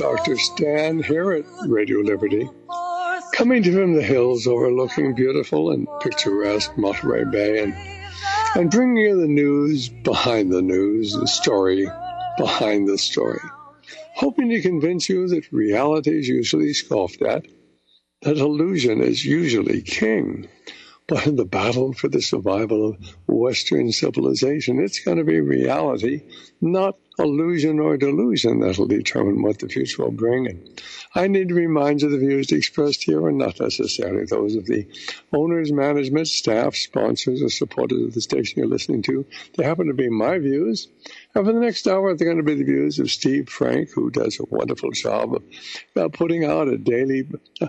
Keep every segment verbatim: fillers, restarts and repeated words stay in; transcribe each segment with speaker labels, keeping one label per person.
Speaker 1: Doctor Stan here at Radio Liberty, coming to you from the hills overlooking beautiful and picturesque Monterey Bay, and, and bringing you the news behind the news, the story behind the story, hoping to convince you that reality is usually scoffed at, that illusion is usually king. But in the battle for the survival of Western civilization, it's going to be reality, not illusion or delusion, that'll determine what the future will bring. And I need to remind you the views expressed here are not necessarily those of the owners, management, staff, sponsors, or supporters of the station you're listening to. They happen to be my views. And for the next hour, they're going to be the views of Steve Frank, who does a wonderful job of uh, putting out a daily uh,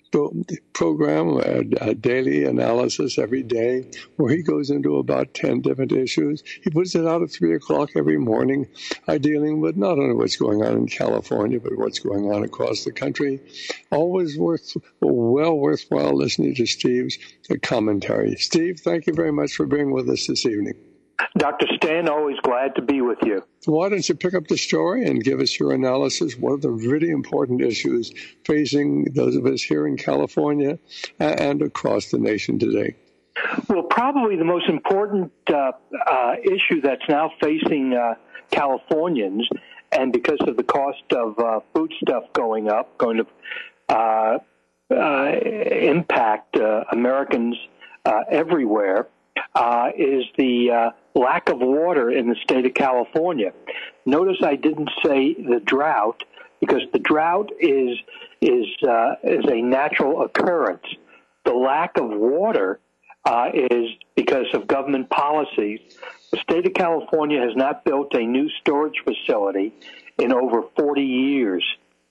Speaker 1: program, a, a daily analysis every day, where he goes into about ten different issues. He puts it out at three o'clock every morning, uh, dealing with not only what's going on in California, but what's going on across the country. Always worth, well worthwhile listening to Steve's commentary. Steve, thank you very much for being with us this evening.
Speaker 2: Doctor Stan, always glad to be with you.
Speaker 1: Why don't you pick up the story and give us your analysis? What are the really important issues facing those of us here in California and across the nation today?
Speaker 2: Well, probably the most important uh, uh, issue that's now facing uh, Californians, and because of the cost of uh, foodstuff going up, going to uh, uh, impact uh, Americans uh, everywhere, uh, is the uh, lack of water in the state of California. Notice I didn't say the drought, because the drought is is uh, is a natural occurrence. The lack of water uh, is because of government policies. The state of California has not built a new storage facility in over forty years.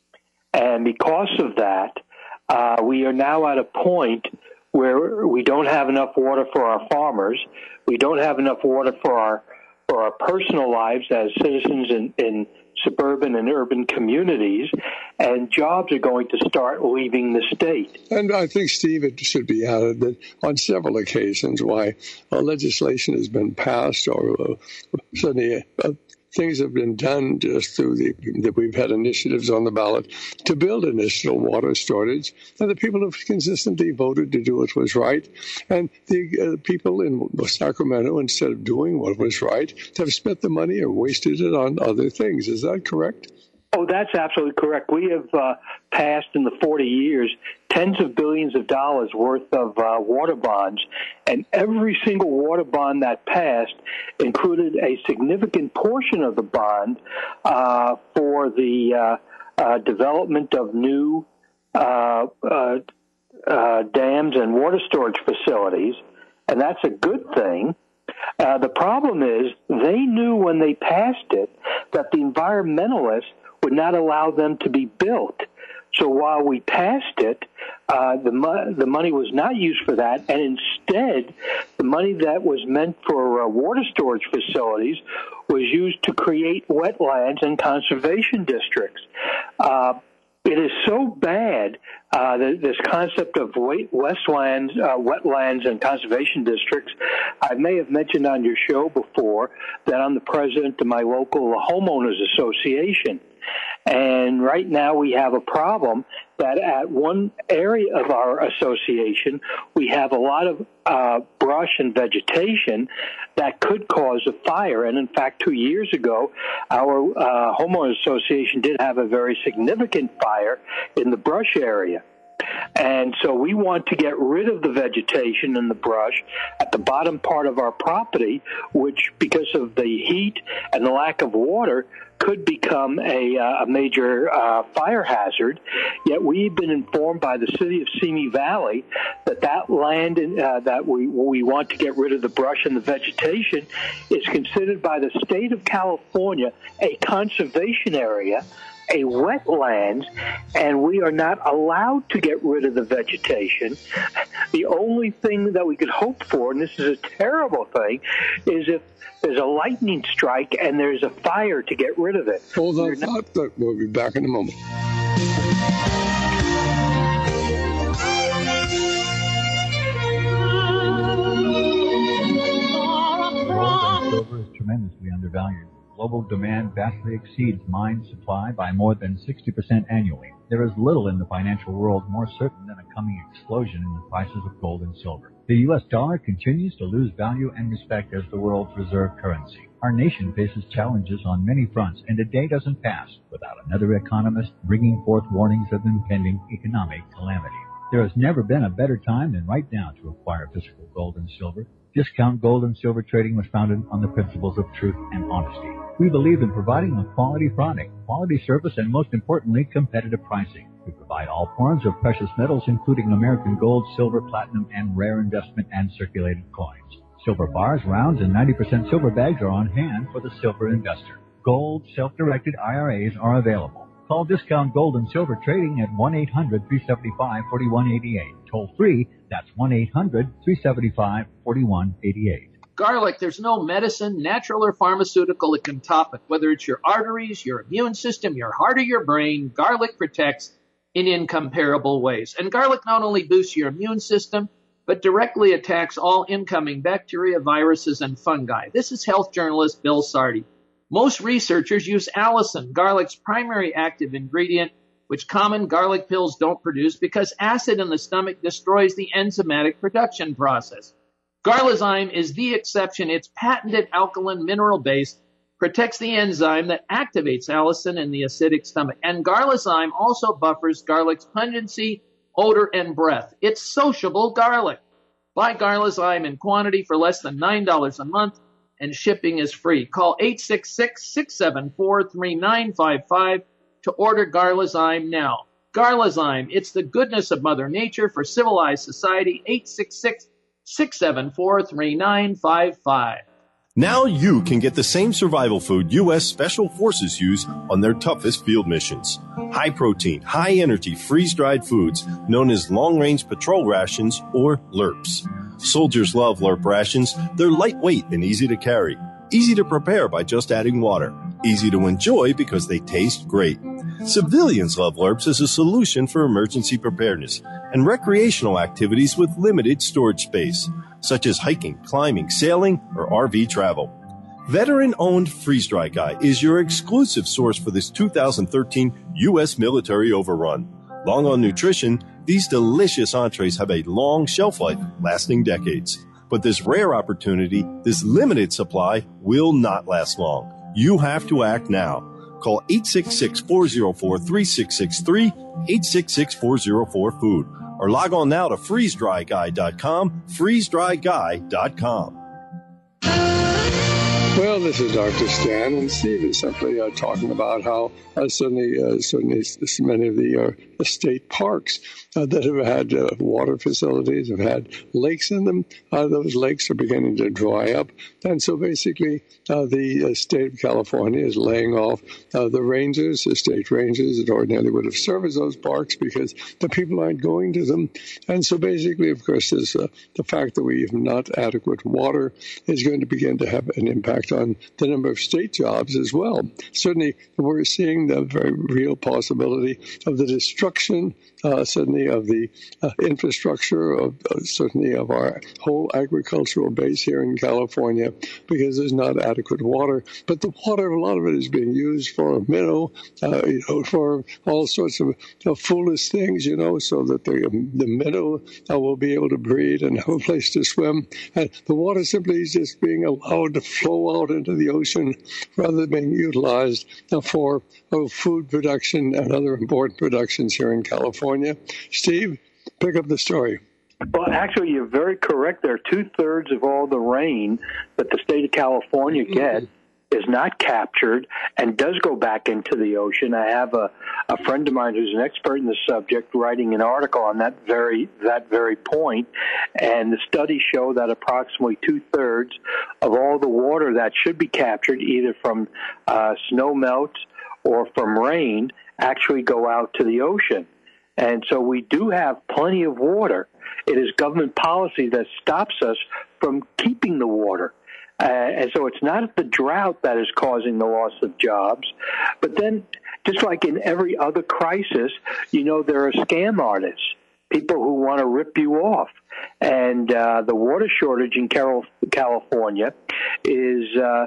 Speaker 2: And because of that, uh, we are now at a point where we don't have enough water for our farmers. We don't have enough water for our for our personal lives as citizens in, in suburban and urban communities, and jobs are going to start leaving the state.
Speaker 1: And I think, Steve, it should be added that on several occasions why uh, legislation has been passed or uh, certainly uh, things have been done just through the, that we've had initiatives on the ballot to build initial water storage, and the people have consistently voted to do what was right. And the uh, people in Sacramento, instead of doing what was right, have spent the money or wasted it on other things. Is that correct?
Speaker 2: Oh, that's absolutely correct. We have uh, passed in the forty years tens of billions of dollars worth of uh, water bonds, and every single water bond that passed included a significant portion of the bond uh, for the uh, uh, development of new uh, uh, uh, dams and water storage facilities, and that's a good thing. Uh, the problem is they knew when they passed it that the environmentalists would not allow them to be built. So while we passed it, uh, the, mo- the money was not used for that, and instead, the money that was meant for uh, water storage facilities was used to create wetlands and conservation districts. Uh, it is so bad, uh, this concept of wetlands, uh, wetlands and conservation districts. I may have mentioned on your show before that I'm the president of my local homeowners association. And right now we have a problem that at one area of our association, we have a lot of uh, brush and vegetation that could cause a fire. And in fact, two years ago, our uh, homeowners association did have a very significant fire in the brush area. And so we want to get rid of the vegetation and the brush at the bottom part of our property, which, because of the heat and the lack of water, could become a, uh, a major uh, fire hazard. Yet we've been informed by the city of Simi Valley that that land in, uh, that we we want to get rid of the brush and the vegetation is considered by the state of California a conservation area, a wetlands, and we are not allowed to get rid of the vegetation. The only thing that we could hope for, and this is a terrible thing, is if there's a lightning strike and there's a fire to get rid of it.
Speaker 1: Hold on, not, we'll be back in a moment.
Speaker 3: Silver is tremendously undervalued. global demand vastly exceeds mine supply by more than sixty percent annually. There is little in the financial world more certain than a coming explosion in the prices of gold and silver. The U S dollar continues to lose value and respect as the world's reserve currency. Our nation faces challenges on many fronts, and a day doesn't pass without another economist bringing forth warnings of impending economic calamity. There has never been a better time than right now to acquire physical gold and silver. Discount Gold and Silver Trading was founded on the principles of truth and honesty. We believe in providing a quality product, quality service, and most importantly, competitive pricing. We provide all forms of precious metals, including American gold, silver, platinum, and rare investment and circulated coins. Silver bars, rounds, and ninety percent silver bags are on hand for the silver investor. Gold self-directed I R As are available. Call Discount Gold and Silver Trading at one eight hundred, three seven five, four one eight eight. Toll free, that's one eight hundred, three seven five, four one eight eight.
Speaker 4: Garlic, there's no medicine, natural or pharmaceutical, that can top it. Whether it's your arteries, your immune system, your heart, or your brain, garlic protects in incomparable ways. And garlic not only boosts your immune system, but directly attacks all incoming bacteria, viruses, and fungi. This is health journalist Bill Sardi. Most researchers use allicin, garlic's primary active ingredient, which common garlic pills don't produce because acid in the stomach destroys the enzymatic production process. Garlizyme is the exception. Its patented alkaline mineral base protects the enzyme that activates allicin in the acidic stomach. And Garlizyme also buffers garlic's pungency, odor, and breath. It's sociable garlic. Buy Garlizyme in quantity for less than nine dollars a month, and shipping is free. Call eight six six, six seven four, three nine five five to order Garlizyme now. Garlizyme, it's the goodness of Mother Nature for civilized society. eight six six, six seven four, three nine five five.
Speaker 5: Now you can get the same survival food U S Special Forces use on their toughest field missions. High-protein, high-energy, freeze-dried foods known as long-range patrol rations, or L R Ps. Soldiers love L R P rations. They're lightweight and easy to carry. Easy to prepare by just adding water. Easy to enjoy because they taste great. Civilians love L R Ps as a solution for emergency preparedness and recreational activities with limited storage space, such as hiking, climbing, sailing, or R V travel. Veteran-owned Freeze Dry Guy is your exclusive source for this two thousand thirteen U S military overrun. Long on nutrition, these delicious entrees have a long shelf life, lasting decades. But this rare opportunity, this limited supply, will not last long. You have to act now. Call eight six six, four zero four, three six six three, eight six six, four zero four, food, or log on now to freeze dry guy dot com, freeze dry guy dot com.
Speaker 1: Well, this is Doctor Stan, and Steve is simply uh, talking about how uh, certainly, uh, certainly many of the uh, state parks uh, that have had uh, water facilities, have had lakes in them, uh, those lakes are beginning to dry up. And so basically uh, the uh, state of California is laying off uh, the rangers, the state rangers that ordinarily would have serviced those parks because the people aren't going to them. And so basically, of course, there's, uh, the fact that we have not adequate water is going to begin to have an impact on the number of state jobs as well. Certainly, we're seeing the very real possibility of the destruction, uh, certainly of the uh, infrastructure, of uh, certainly of our whole agricultural base here in California, because there's not adequate water. But the water, a lot of it is being used for a minnow, uh, you know, for all sorts of you know, foolish things, you know, so that the the minnow uh, will be able to breed and have a place to swim. And the water simply is just being allowed to flow out into the ocean rather than being utilized for uh, food production and other important productions here in California. Steve, pick up the story.
Speaker 2: Well, actually, you're very correct there. Two-thirds of all the rain that the state of California gets is not captured and does go back into the ocean. I have a, a friend of mine who's an expert in the subject writing an article on that very that very point, and the studies show that approximately two-thirds of all the water that should be captured either from uh, snow melt or from rain actually go out to the ocean. And so we do have plenty of water. It is government policy that stops us from keeping the water. Uh, and so it's not the drought that is causing the loss of jobs. But then, just like in every other crisis, you know, there are scam artists. people who want to rip you off. And uh, the water shortage in California is uh,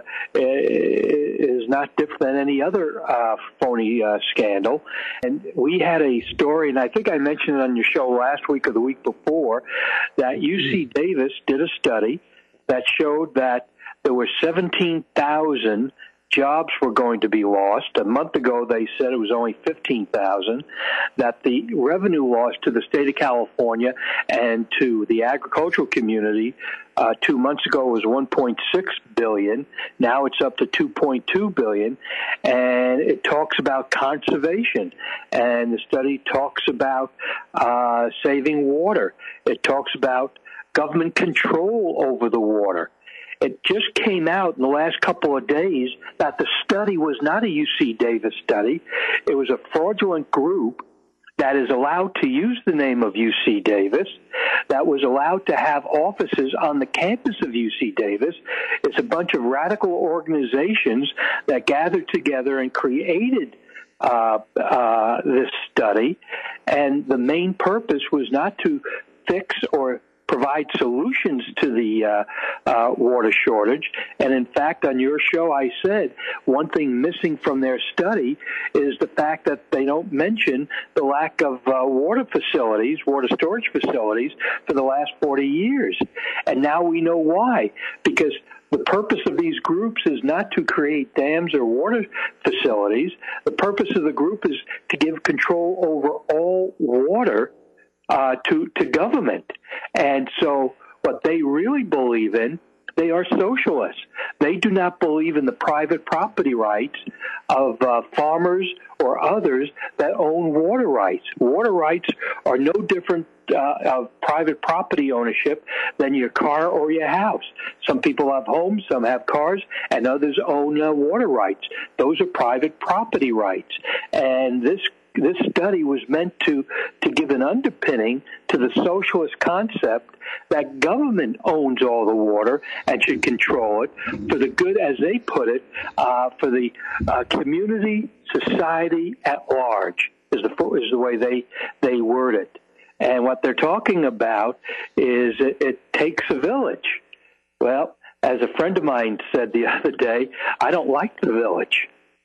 Speaker 2: is not different than any other uh, phony uh, scandal. And we had a story, and I think I mentioned it on your show last week or the week before, that U C Davis did a study that showed that there were seventeen thousand jobs were going to be lost. A month ago, they said it was only fifteen thousand, that the revenue loss to the state of California and to the agricultural community uh, two months ago was one point six billion dollars. Now it's up to two point two billion dollars. And it talks about conservation. And the study talks about uh, saving water. It talks about government control over the water. It just came out in the last couple of days that the study was not a U C Davis study. It was a fraudulent group that is allowed to use the name of U C Davis, that was allowed to have offices on the campus of U C Davis. It's a bunch of radical organizations that gathered together and created uh, uh, this study. And the main purpose was not to fix or provide solutions to the uh, uh, water shortage. And in fact, on your show, I said one thing missing from their study is the fact that they don't mention the lack of uh, water facilities, water storage facilities for the last forty years. And now we know why, because the purpose of these groups is not to create dams or water facilities. The purpose of the group is to give control over all water Uh, to, to government. And so what they really believe in, they are socialists. They do not believe in the private property rights of uh, farmers or others that own water rights. Water rights are no different uh, of private property ownership than your car or your house. Some people have homes, some have cars, and others own uh, water rights. Those are private property rights. And this This study was meant to, to give an underpinning to the socialist concept that government owns all the water and should control it for the good, as they put it, uh, for the uh, community, society at large, is the, is the way they, they word it. And what they're talking about is it, it takes a village. Well, as a friend of mine said the other day, I don't like the village.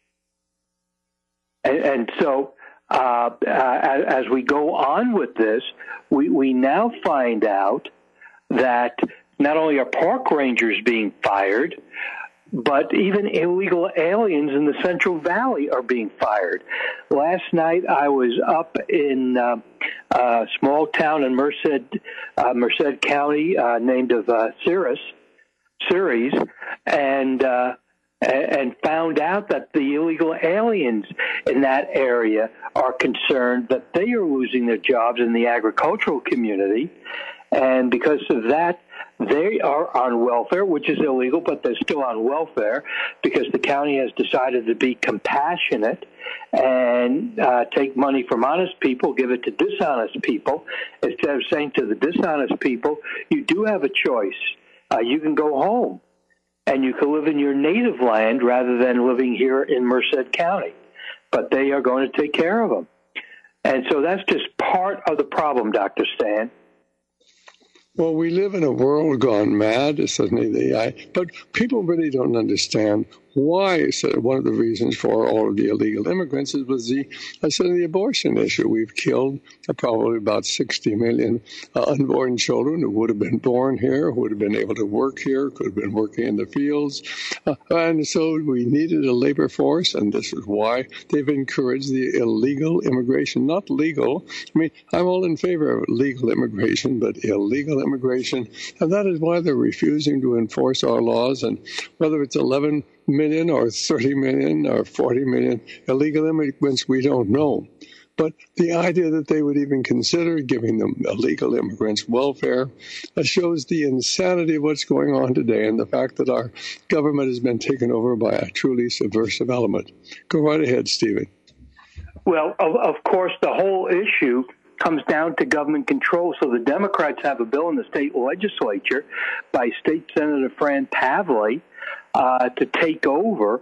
Speaker 2: And, and so Uh, uh, as we go on with this, we, we now find out that not only are park rangers being fired, but even illegal aliens in the Central Valley are being fired. Last night I was up in uh, a small town in Merced, uh, Merced County uh, named of uh, Ceres, Ceres, and uh, and found out that the illegal aliens in that area are concerned that they are losing their jobs in the agricultural community. And because of that, they are on welfare, which is illegal, but they're still on welfare because the county has decided to be compassionate and uh, take money from honest people, give it to dishonest people, instead of saying to the dishonest people, you do have a choice. Uh, you can go home. And you can live in your native land rather than living here in Merced County. But they are going to take care of them. And so that's just part of the problem, Doctor Stan.
Speaker 1: Well, we live in a world gone mad, certainly the I, but people really don't understand why. So one of the reasons for all of the illegal immigrants was the, I said, the abortion issue. We've killed uh, probably about sixty million uh, unborn children who would have been born here, who would have been able to work here, could have been working in the fields. Uh, and so we needed a labor force, and this is why they've encouraged the illegal immigration, not legal. I mean, I'm all in favor of legal immigration, but illegal immigration, and that is why they're refusing to enforce our laws. And whether it's eleven million or thirty million or forty million illegal immigrants, we don't know. But the idea that they would even consider giving them illegal immigrants welfare uh, shows the insanity of what's going on today and the fact that our government has been taken over by a truly subversive element. Go right ahead, Stephen.
Speaker 2: Well, of, of course, the whole issue comes down to government control. So the Democrats have a bill in the state legislature by State Senator Fran Pavley uh, to take over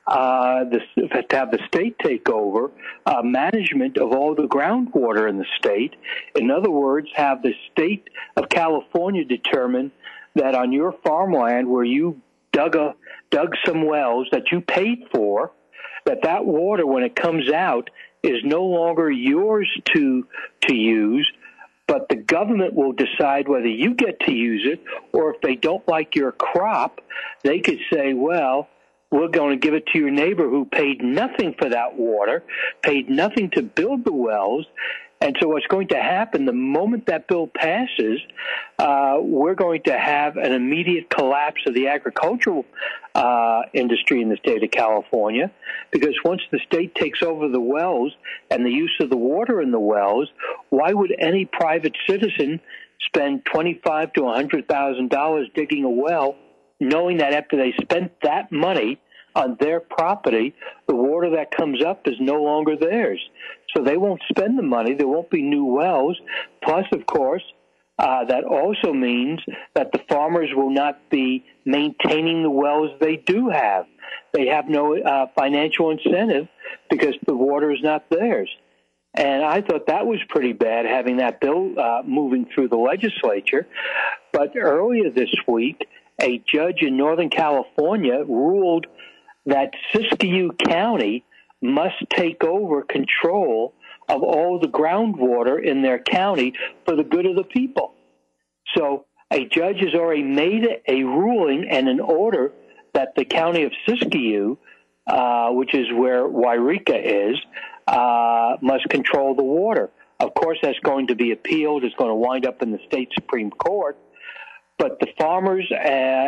Speaker 2: uh, the, to have the state take over uh, management of all the groundwater in the state. In other words, have the state of California determine that on your farmland where you dug a dug some wells that you paid for, that that water, when it comes out, is no longer yours to to use, but the government will decide whether you get to use it, or if they don't like your crop, they could say, well, we're going to give it to your neighbor who paid nothing for that water, paid nothing to build the wells. And so what's going to happen, the moment that bill passes, uh, we're going to have an immediate collapse of the agricultural uh, industry in the state of California, because once the state takes over the wells and the use of the water in the wells, why would any private citizen spend twenty-five thousand to one hundred thousand dollars digging a well, knowing that after they spent that money on their property, the water that comes up is no longer theirs? So they won't spend the money. There won't be new wells. Plus, of course, uh, that also means that the farmers will not be maintaining the wells they do have. They have no uh, financial incentive because the water is not theirs. And I thought that was pretty bad, having that bill uh, moving through the legislature. But earlier this week, a judge in Northern California ruled that Siskiyou County must take over control of all the groundwater in their county for the good of the people. So a judge has already made a ruling and an order that the county of Siskiyou, uh, which is where Wairika is, uh, must control the water. Of course, that's going to be appealed. It's going to wind up in the state Supreme Court. But the farmers uh,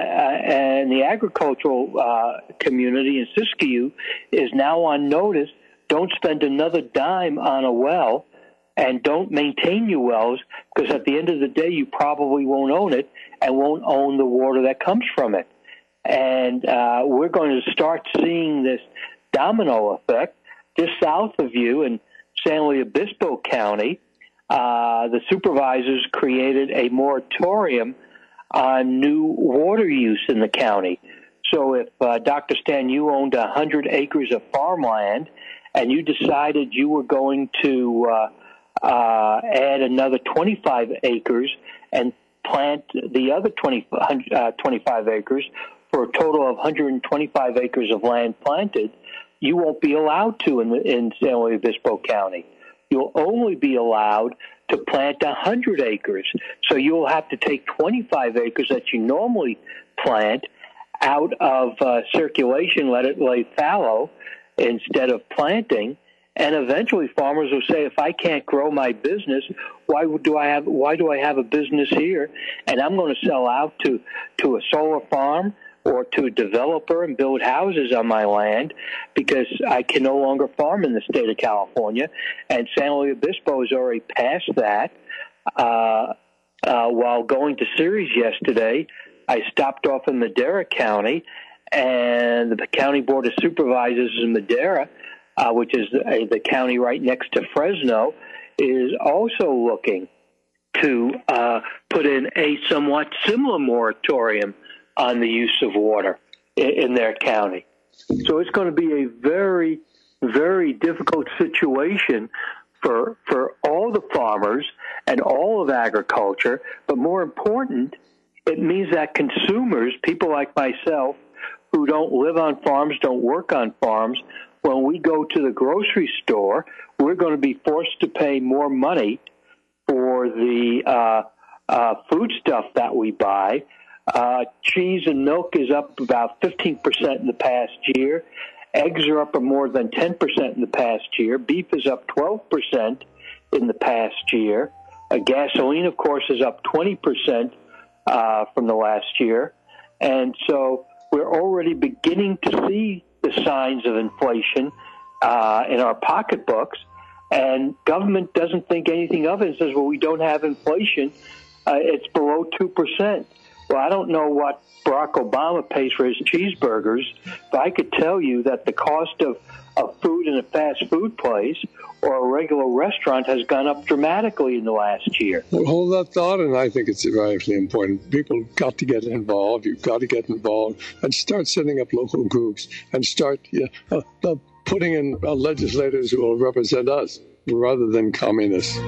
Speaker 2: and the agricultural uh, community in Siskiyou is now on notice. Don't spend another dime on a well, and don't maintain your wells, because at the end of the day, you probably won't own it and won't own the water that comes from it. And uh, we're going to start seeing this domino effect. Just south of you in San Luis Obispo County, uh, the supervisors created a moratorium on new water use in the county. So if, uh, Doctor Stan, you owned one hundred acres of farmland and you decided you were going to uh, uh, add another twenty-five acres and plant the other twenty, uh, twenty-five acres for a total of one hundred twenty-five acres of land planted, you won't be allowed to in, the, in San Luis Obispo County. You'll only be allowed to plant one hundred acres. So you'll have to take twenty-five acres that you normally plant out of uh, circulation, let it lay fallow instead of planting. And eventually farmers will say, if I can't grow my business, why do I have, why do I have a business here? And I'm going to sell out to, to a solar farm or to a developer and build houses on my land, because I can no longer farm in the state of California. And San Luis Obispo has already passed that. Uh, uh, while going to Ceres yesterday, I stopped off in Madera County, and the County Board of Supervisors in Madera, uh, which is the, the county right next to Fresno, is also looking to uh, put in a somewhat similar moratorium on the use of water in, in their county. So it's going to be a very, very difficult situation for for all the farmers and all of agriculture. But more important, it means that consumers, people like myself, who don't live on farms, don't work on farms, when we go to the grocery store, we're going to be forced to pay more money for the uh, uh, food stuff that we buy. Uh, cheese and milk is up about fifteen percent in the past year. Eggs are up more than ten percent in the past year. Beef is up twelve percent in the past year. Uh, gasoline, of course, is up twenty percent uh, from the last year. And so we're already beginning to see the signs of inflation uh, in our pocketbooks, and government doesn't think anything of it and says, well, we don't have inflation. Uh, it's below two percent. Well, I don't know what Barack Obama pays for his cheeseburgers, but I could tell you that the cost of, of food in a fast food place or a regular restaurant has gone up dramatically in the last year.
Speaker 1: Well, hold that thought, and I think it's vitally important. People got to get involved. You've got to get involved and start setting up local groups and start yeah, uh, uh, putting in uh, legislators who will represent us rather than communists.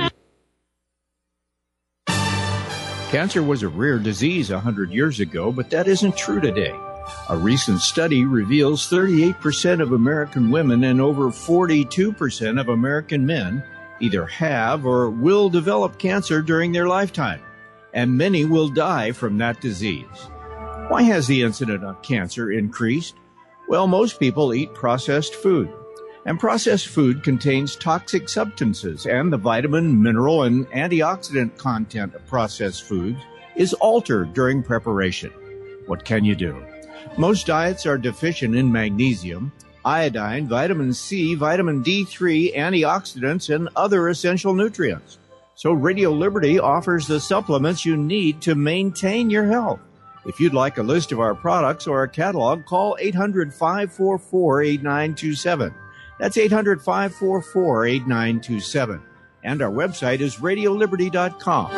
Speaker 6: Cancer was a rare disease one hundred years ago, but that isn't true today. A recent study reveals thirty-eight percent of American women and over forty-two percent of American men either have or will develop cancer during their lifetime, and many will die from that disease. Why has the incidence of cancer increased? Well, most people eat processed food, and processed food contains toxic substances, and the vitamin, mineral, and antioxidant content of processed foods is altered during preparation. What can you do? Most diets are deficient in magnesium, iodine, vitamin C, vitamin D three, antioxidants, and other essential nutrients. So Radio Liberty offers the supplements you need to maintain your health. If you'd like a list of our products or a catalog, call eight hundred, five four four, eight nine two seven. That's eight hundred, five four four, eight nine two seven. And our website is radio liberty dot com.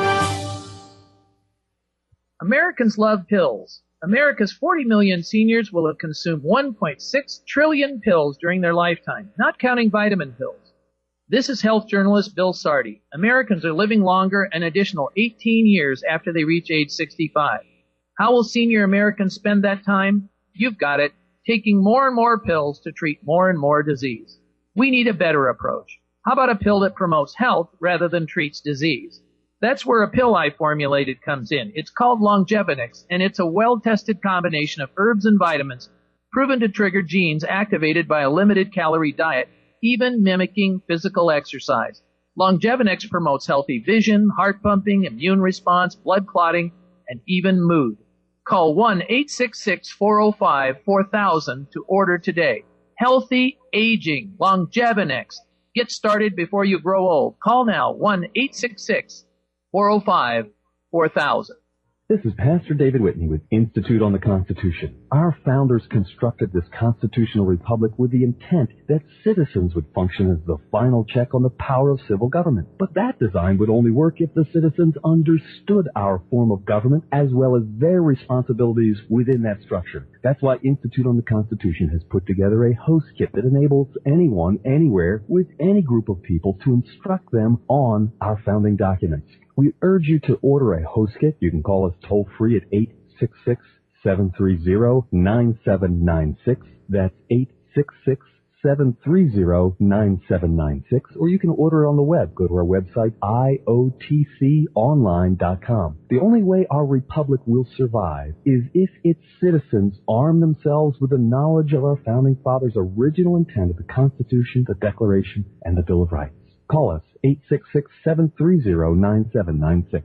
Speaker 4: Americans love pills. America's forty million seniors will have consumed one point six trillion pills during their lifetime, not counting vitamin pills. This is health journalist Bill Sardi. Americans are living longer an additional eighteen years after they reach age sixty-five. How will senior Americans spend that time? You've got it. Taking more and more pills to treat more and more disease. We need a better approach. How about a pill that promotes health rather than treats disease? That's where a pill I formulated comes in. It's called Longevinix, and it's a well-tested combination of herbs and vitamins proven to trigger genes activated by a limited-calorie diet, even mimicking physical exercise. Longevinix promotes healthy vision, heart pumping, immune response, blood clotting, and even mood. Call one eight six six, four oh five, four thousand to order today. Healthy aging, Longevinix. Get started before you grow old. Call now, one eight six six, four oh five, four thousand.
Speaker 7: This is Pastor David Whitney with Institute on the Constitution. Our founders constructed this constitutional republic with the intent that citizens would function as the final check on the power of civil government. But that design would only work if the citizens understood our form of government as well as their responsibilities within that structure. That's why Institute on the Constitution has put together a host kit that enables anyone, anywhere, with any group of people to instruct them on our founding documents. We urge you to order a host kit. You can call us toll-free at eight six six, seven three zero, nine seven nine six. That's eight six six, seven three zero, nine seven nine six. Or you can order it on the web. Go to our website, I O T C online dot com. The only way our republic will survive is if its citizens arm themselves with the knowledge of our founding fathers' original intent of the Constitution, the Declaration, and the Bill of Rights. Call us, eight six six, seven three zero, nine seven nine six.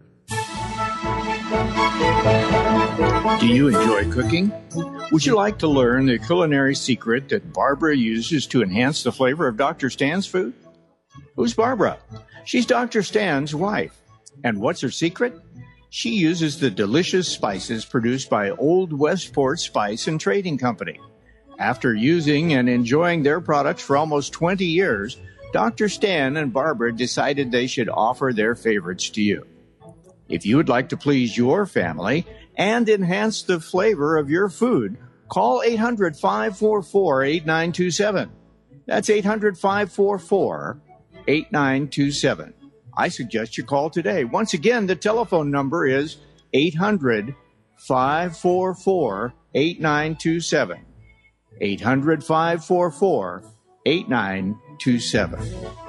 Speaker 6: Do you enjoy cooking? Would you like to learn the culinary secret that Barbara uses to enhance the flavor of Doctor Stan's food? Who's Barbara? She's Doctor Stan's wife. And what's her secret? She uses the delicious spices produced by Old Westport Spice and Trading Company. After using and enjoying their products for almost twenty years, Doctor Stan and Barbara decided they should offer their favorites to you. If you would like to please your family and enhance the flavor of your food, call eight hundred, five four four, eight nine two seven. That's eight hundred, five four four, eight nine two seven. I suggest you call today. Once again, the telephone number is eight hundred, five four four, eight nine two seven. eight hundred, five four four, eight nine two seven.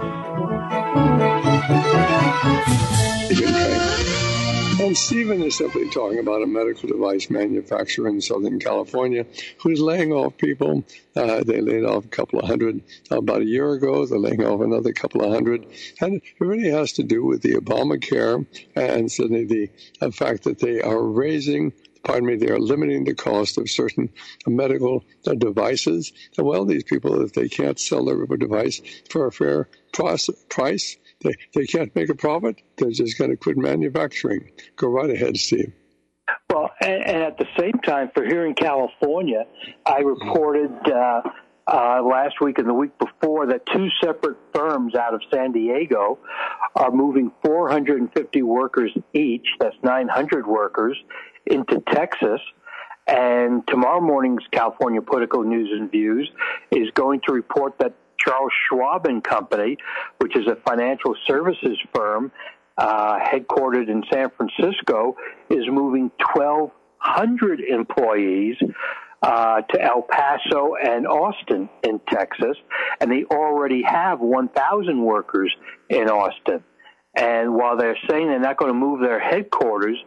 Speaker 1: And Stephen is simply talking about a medical device manufacturer in Southern California who's laying off people. Uh, they laid off a couple of hundred about a year ago. They're laying off another couple of hundred. And it really has to do with the Obamacare and certainly the, the fact that they are raising Pardon me, they are limiting the cost of certain medical uh, devices. Well, these people, if they can't sell their device for a fair price, price they, they can't make a profit, they're just going to quit manufacturing. Go right ahead, Steve.
Speaker 2: Well, And, and at the same time, for here in California, I reported uh, uh, last week and the week before that two separate firms out of San Diego are moving four hundred fifty workers each, that's nine hundred workers, into Texas. And tomorrow morning's California Political News and Views is going to report that Charles Schwab and Company, which is a financial services firm uh, headquartered in San Francisco, is moving twelve hundred employees uh, to El Paso and Austin in Texas, and they already have one thousand workers in Austin. And while they're saying they're not going to move their headquarters,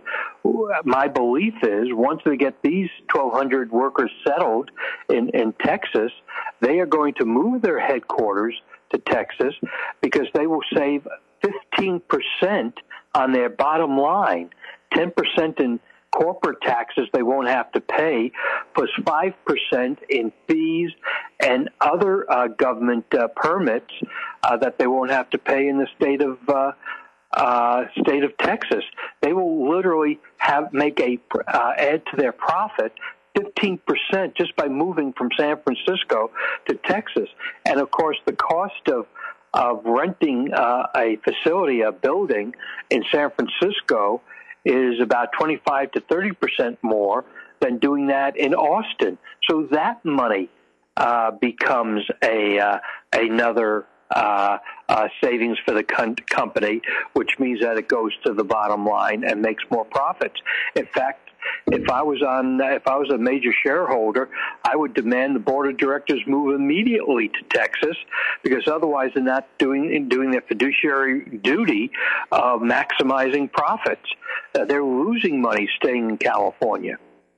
Speaker 2: my belief is once they get these twelve hundred workers settled in, in Texas, they are going to move their headquarters to Texas because they will save fifteen percent on their bottom line, ten percent in corporate taxes they won't have to pay, plus five percent in fees and other uh, government uh, permits uh, that they won't have to pay in the state of uh, uh, state of Texas. They will literally have make a uh, add to their profit fifteen percent just by moving from San Francisco to Texas. And of course, the cost of of renting uh, a facility, a building in San Francisco, is about twenty-five to thirty percent more than doing that in Austin. So that money uh, becomes a uh, another uh, uh, savings for the con- company, which means that it goes to the bottom line and makes more profits. In fact, if I was on, if I was a major shareholder, I would demand the board of directors move immediately to Texas, because otherwise they're not doing doing their fiduciary duty of maximizing profits. Uh, they're losing money staying in California.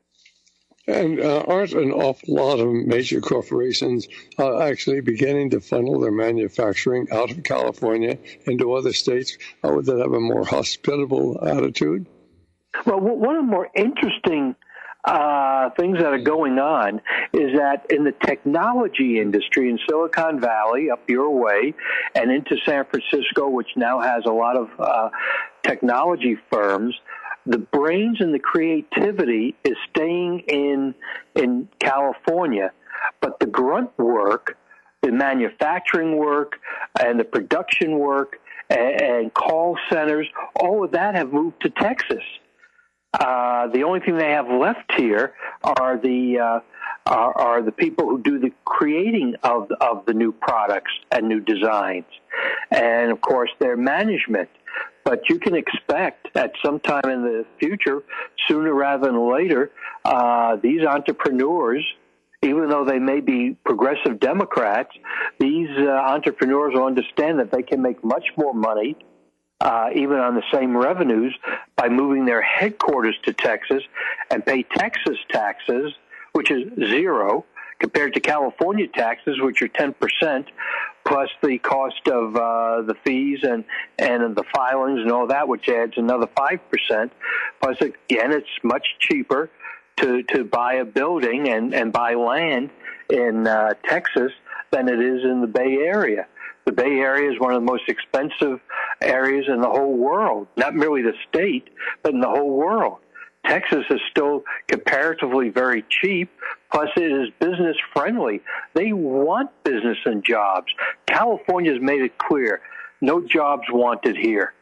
Speaker 1: And uh, aren't an awful lot of major corporations uh, actually beginning to funnel their manufacturing out of California into other states uh, that have a more hospitable attitude?
Speaker 2: Well, one of the more interesting uh, things that are going on is that in the technology industry in Silicon Valley, up your way, and into San Francisco, which now has a lot of uh, technology firms, the brains and the creativity is staying in in California, but the grunt work, the manufacturing work, and the production work, and, and call centers, all of that have moved to Texas. Uh, the only thing they have left here are the uh, are, are the people who do the creating of of the new products and new designs, and of course their management. But you can expect at some time in the future, sooner rather than later, uh, these entrepreneurs, even though they may be progressive Democrats, these uh, entrepreneurs will understand that they can make much more money, uh, even on the same revenues, by moving their headquarters to Texas and pay Texas taxes, which is zero, compared to California taxes, which are ten percent, plus the cost of uh, the fees and, and the filings and all that, which adds another five percent. Plus, again, it's much cheaper to, to buy a building and, and buy land in uh, Texas than it is in the Bay Area. The Bay Area is one of the most expensive areas in the whole world, not merely the state, but in the whole world. Texas is still comparatively very cheap, plus it is business friendly. They want business and jobs. California's made it clear, no jobs wanted here.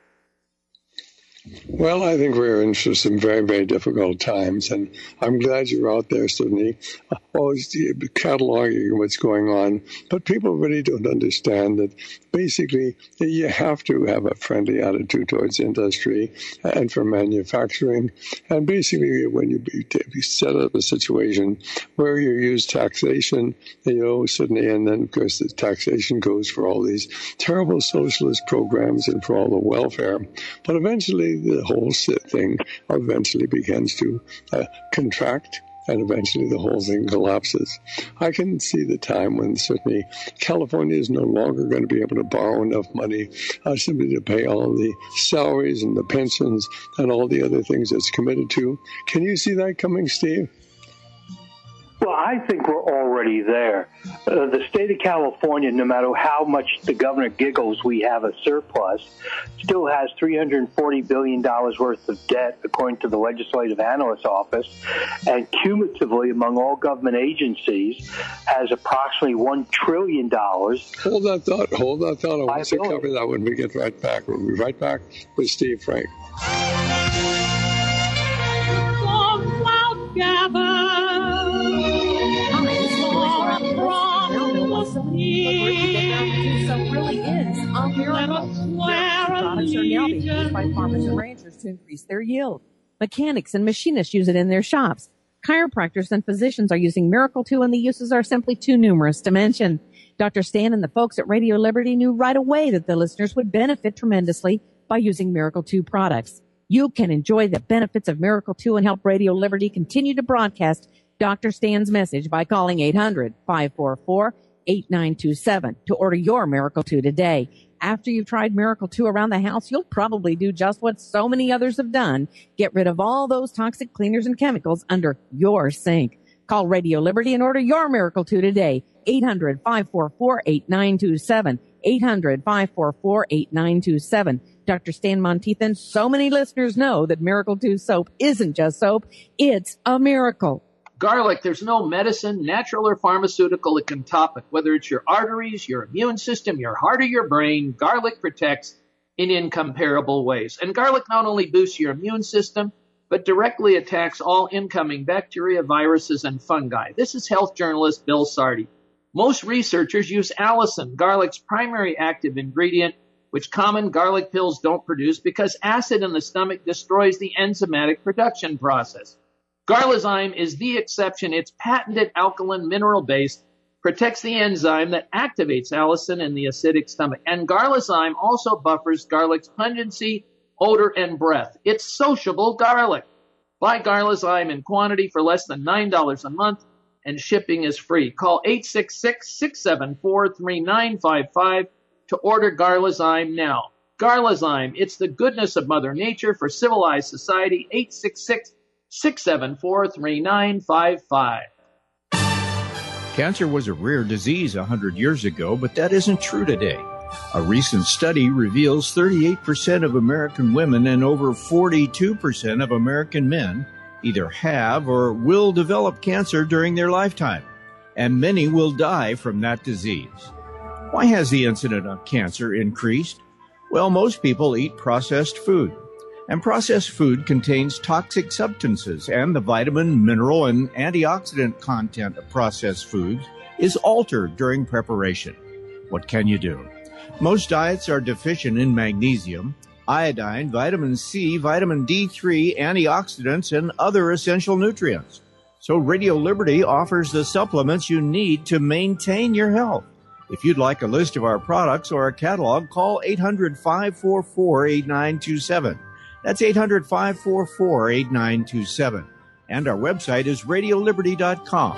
Speaker 1: Well, I think we're in for some very, very difficult times, and I'm glad you're out there, Sidney, always cataloging what's going on. But people really don't understand that basically you have to have a friendly attitude towards industry and for manufacturing. And basically, when you, you set up a situation where you use taxation, you know, Sidney, and then, of course, the taxation goes for all these terrible socialist programs and for all the welfare. But eventually, the whole thing eventually begins to uh, contract, and eventually the whole thing collapses. I can see the time when certainly California is no longer going to be able to borrow enough money uh, simply to pay all the salaries and the pensions and all the other things it's committed to. Can you see that coming, Steve?
Speaker 2: Well, I think we're already there. Uh, the state of California, no matter how much the governor giggles we have a surplus, still has three hundred forty billion dollars worth of debt, according to the Legislative Analyst's Office, and cumulatively among all government agencies has approximately one trillion dollars.
Speaker 1: Hold that thought. Hold that thought. I want to cover that when we get right back. We'll be right back with Steve Frank.
Speaker 8: Really is a miracle. Products are now being used by farmers and ranchers to increase their yield. Mechanics and machinists use it in their shops. Chiropractors and physicians are using Miracle two, and the uses are simply too numerous to mention. Doctor Stan and the folks at Radio Liberty knew right away that the listeners would benefit tremendously by using Miracle two products. You can enjoy the benefits of Miracle two and help Radio Liberty continue to broadcast Doctor Stan's message by calling eight hundred, five four four, eight nine two seven to order your Miracle two today. After you've tried Miracle two around the house, you'll probably do just what so many others have done. Get rid of all those toxic cleaners and chemicals under your sink. Call Radio Liberty and order your Miracle two today. eight hundred, five four four, eight nine two seven. eight hundred, five four four, eight nine two seven. Doctor Stan Monteith, so many listeners know that Miracle two soap isn't just soap. It's a miracle.
Speaker 4: Garlic, there's no medicine, natural or pharmaceutical that can top it. Whether it's your arteries, your immune system, your heart, or your brain, garlic protects in incomparable ways. And garlic not only boosts your immune system, but directly attacks all incoming bacteria, viruses, and fungi. This is health journalist Bill Sardi. Most researchers use allicin, garlic's primary active ingredient, which common garlic pills don't produce because acid in the stomach destroys the enzymatic production process. Garlizyme is the exception. Its patented alkaline mineral base protects the enzyme that activates allicin in the acidic stomach. And Garlizyme also buffers garlic's pungency, odor, and breath. It's sociable garlic. Buy Garlizyme in quantity for less than nine dollars a month, and shipping is free. Call eight six six, six seven four, three nine five five to order Garlizyme now. Garlizyme, it's the goodness of Mother Nature for civilized society. eight six six, six seven four, three nine five five.
Speaker 6: Cancer was a rare disease one hundred years ago, but that isn't true today. A recent study reveals thirty-eight percent of American women and over forty-two percent of American men either have or will develop cancer during their lifetime, and many will die from that disease. Why has the incidence of cancer increased? Well, most people eat processed food. And processed food contains toxic substances, and the vitamin, mineral, and antioxidant content of processed foods is altered during preparation. What can you do? Most diets are deficient in magnesium, iodine, vitamin C, vitamin D three, antioxidants, and other essential nutrients. So Radio Liberty offers the supplements you need to maintain your health. If you'd like a list of our products or a catalog, call eight hundred, five four four, eight nine two seven. That's eight hundred, five four four, eight nine two seven. And our website is radio liberty dot com.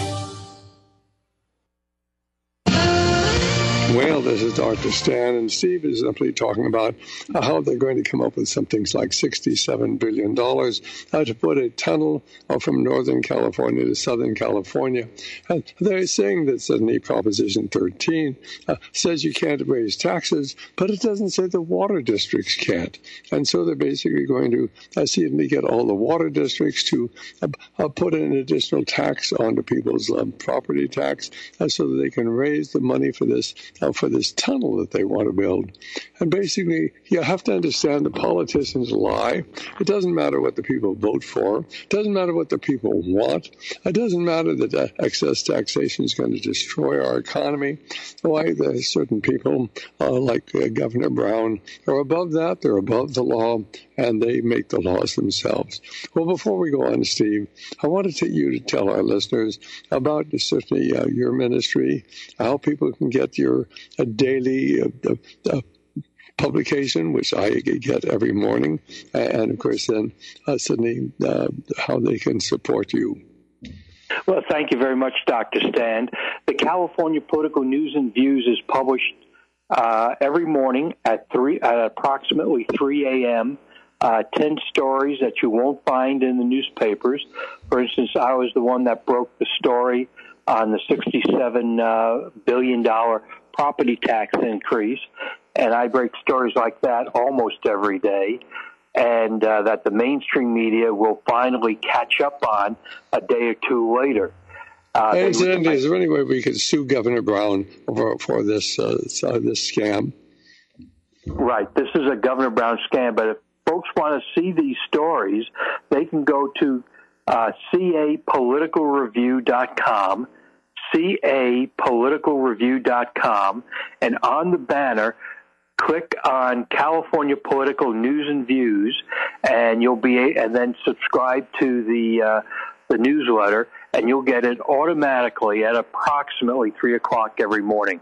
Speaker 1: Well, this is Doctor Stan, and Steve is simply talking about how they're going to come up with some things like sixty-seven billion dollars uh, to put a tunnel uh, from Northern California to Southern California. And they're saying that suddenly Proposition thirteen uh, says you can't raise taxes, but it doesn't say the water districts can't. And so they're basically going to uh, see if they get all the water districts to uh, uh, put an additional tax onto people's um, property tax uh, so that they can raise the money for this Uh, for this tunnel that they want to build. And basically, you have to understand the politicians lie. It doesn't matter what the people vote for. It doesn't matter what the people want. It doesn't matter that uh, excess taxation is going to destroy our economy. Why there's certain people, uh, like uh, Governor Brown, are above that. They're above the law, and they make the laws themselves. Well, before we go on, Steve, I wanted to, you to tell our listeners about certainly uh, your ministry, how people can get your a daily uh, uh, publication, which I get every morning, and of course then uh, Sydney, uh, how they can support you.
Speaker 2: Well, thank you very much, Doctor Stan. The California Political News and Views is published uh, every morning at three, at approximately three a.m. Uh, ten stories that you won't find in the newspapers For instance, I was the one that broke the story on the sixty-seven uh, billion dollars property tax increase, and I break stories like that almost every day, and uh, that the mainstream media will finally catch up on a day or two later. Uh,
Speaker 1: hey, Incidentally, is there any way we could sue Governor Brown for, for this uh, this scam?
Speaker 2: Right. This is a Governor Brown scam, but if folks want to see these stories, they can go to uh, C A political review dot com, C A political review dot com, and on the banner, click on California Political News and Views, and you'll be, and then subscribe to the uh, the newsletter, and you'll get it automatically at approximately three o'clock every morning.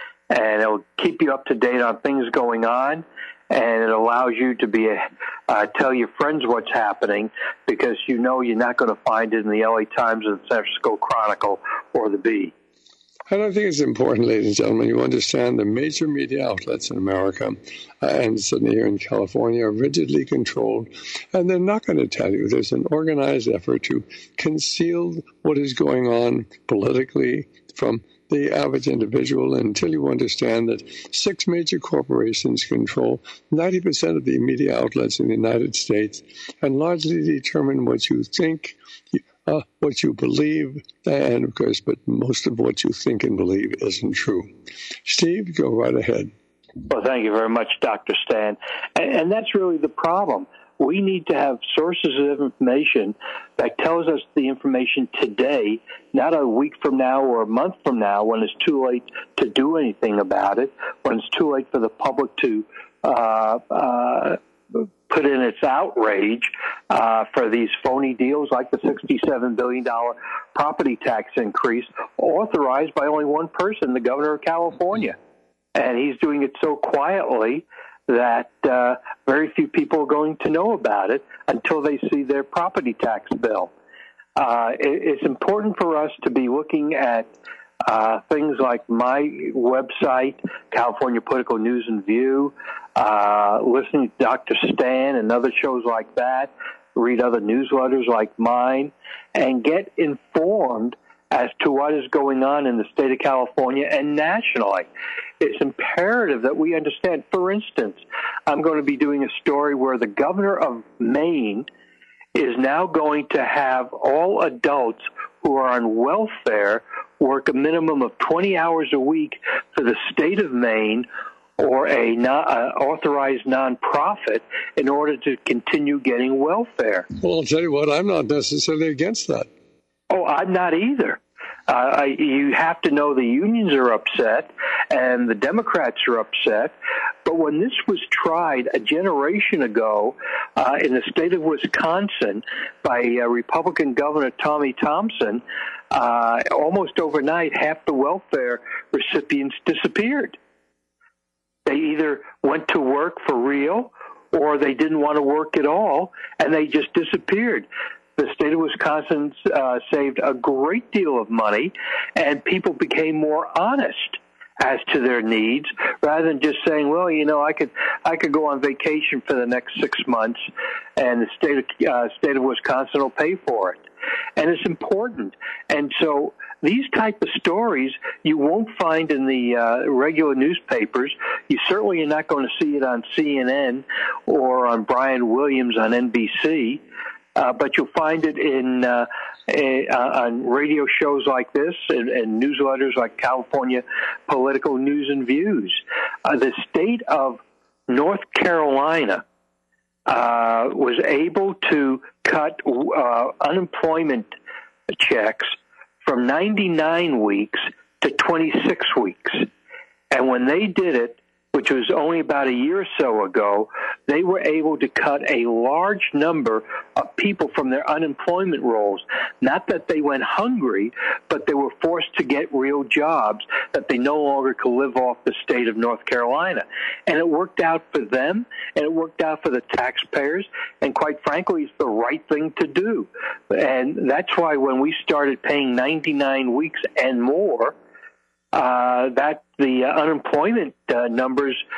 Speaker 2: And it'll keep you up to date on things going on, and it allows you to be a, uh, tell your friends what's happening, because you know you're not going to find it in the L A Times or the San Francisco Chronicle or the Bee.
Speaker 1: And I think it's important, ladies and gentlemen, you understand the major media outlets in America uh, and certainly here in California are rigidly controlled, and they're not going to tell you. There's an organized effort to conceal what is going on politically from the average individual until you understand that six major corporations control ninety percent of the media outlets in the United States and largely determine what you think, uh, what you believe, and of course, but most of what you think and believe isn't true. Steve, go right ahead.
Speaker 2: Well, thank you very much, Doctor Stan. And, and that's really the problem. We need to have sources of information that tells us the information today, not a week from now or a month from now when it's too late to do anything about it, when it's too late for the public to uh, uh, put in its outrage uh, for these phony deals like the sixty-seven billion dollars property tax increase authorized by only one person, the governor of California. And he's doing it so quietly that uh, very few people are going to know about it until they see their property tax bill. Uh, it, it's important for us to be looking at uh, things like my website, California Political News and View, uh, listening to Doctor Stan and other shows like that, read other newsletters like mine, and get informed as to what is going on in the state of California and nationally. It's imperative that we understand. For instance, I'm going to be doing a story where the governor of Maine is now going to have all adults who are on welfare work a minimum of twenty hours a week for the state of Maine or a non, uh, authorized nonprofit in order to continue getting welfare.
Speaker 1: Well, I'll tell you what, I'm not necessarily against that.
Speaker 2: Oh, I'm not either. Uh, I, you have to know the unions are upset and the Democrats are upset. But when this was tried a generation ago uh, in the state of Wisconsin by uh, Republican Governor Tommy Thompson, uh, almost overnight, half the welfare recipients disappeared. They either went to work for real or they didn't want to work at all, and they just disappeared. The state of Wisconsin uh, saved a great deal of money, and people became more honest as to their needs, rather than just saying, "Well, you know, I could I could go on vacation for the next six months, and the state of uh, state of Wisconsin will pay for it." And it's important. And so these type of stories you won't find in the uh, regular newspapers. You certainly are not going to see it on C N N or on Brian Williams on N B C. Uh, but you'll find it in uh, a, uh, on radio shows like this and, and newsletters like California Political News and Views. Uh, the state of North Carolina uh, was able to cut uh, unemployment checks from ninety-nine weeks to twenty-six weeks. And when they did it, which was only about a year or so ago, they were able to cut a large number of people from their unemployment rolls. Not that they went hungry, but they were forced to get real jobs that they no longer could live off the state of North Carolina. And it worked out for them, and it worked out for the taxpayers, and quite frankly, it's the right thing to do. And that's why when we started paying ninety-nine weeks and more, Uh, that the uh, unemployment uh, numbers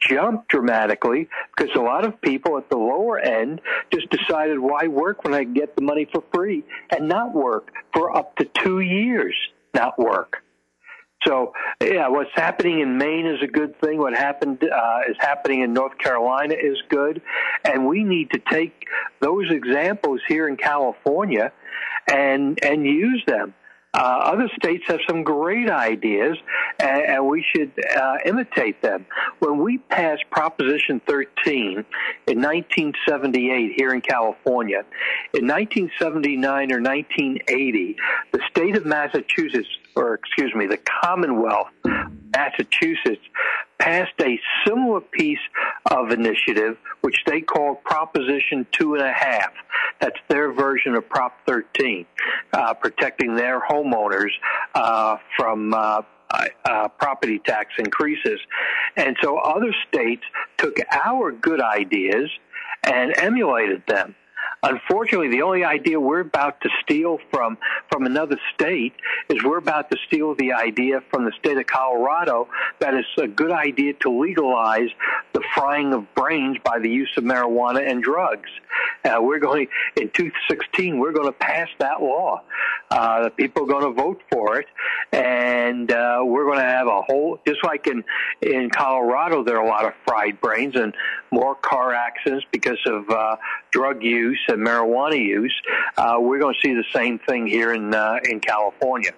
Speaker 2: jumped dramatically because a lot of people at the lower end just decided, why work when I can get the money for free and not work for up to two years, not work. So, yeah, what's happening in Maine is a good thing. What happened uh, is happening in North Carolina is good. And we need to take those examples here in California and and use them. Uh, other states have some great ideas, and, and we should uh, imitate them. When we passed Proposition thirteen in nineteen seventy-eight here in California, in nineteen seventy-nine or nineteen eighty, the state of Massachusetts, or excuse me, the Commonwealth of Massachusetts, passed a similar piece of initiative, which they called Proposition Two and a Half. That's their version of Prop thirteen, uh, protecting their homeowners uh, from uh, uh, property tax increases. And so other states took our good ideas and emulated them. Unfortunately, the only idea we're about to steal from from another state is we're about to steal the idea from the state of Colorado that it's a good idea to legalize the frying of brains by the use of marijuana and drugs. Uh, we're going in two thousand sixteen. We're going to pass that law. Uh, the people are going to vote for it, and uh, we're going to have a whole. Just like in in Colorado, there are a lot of fried brains and more car accidents because of uh, drug use and marijuana use. Uh, we're going to see the same thing here in uh, in California.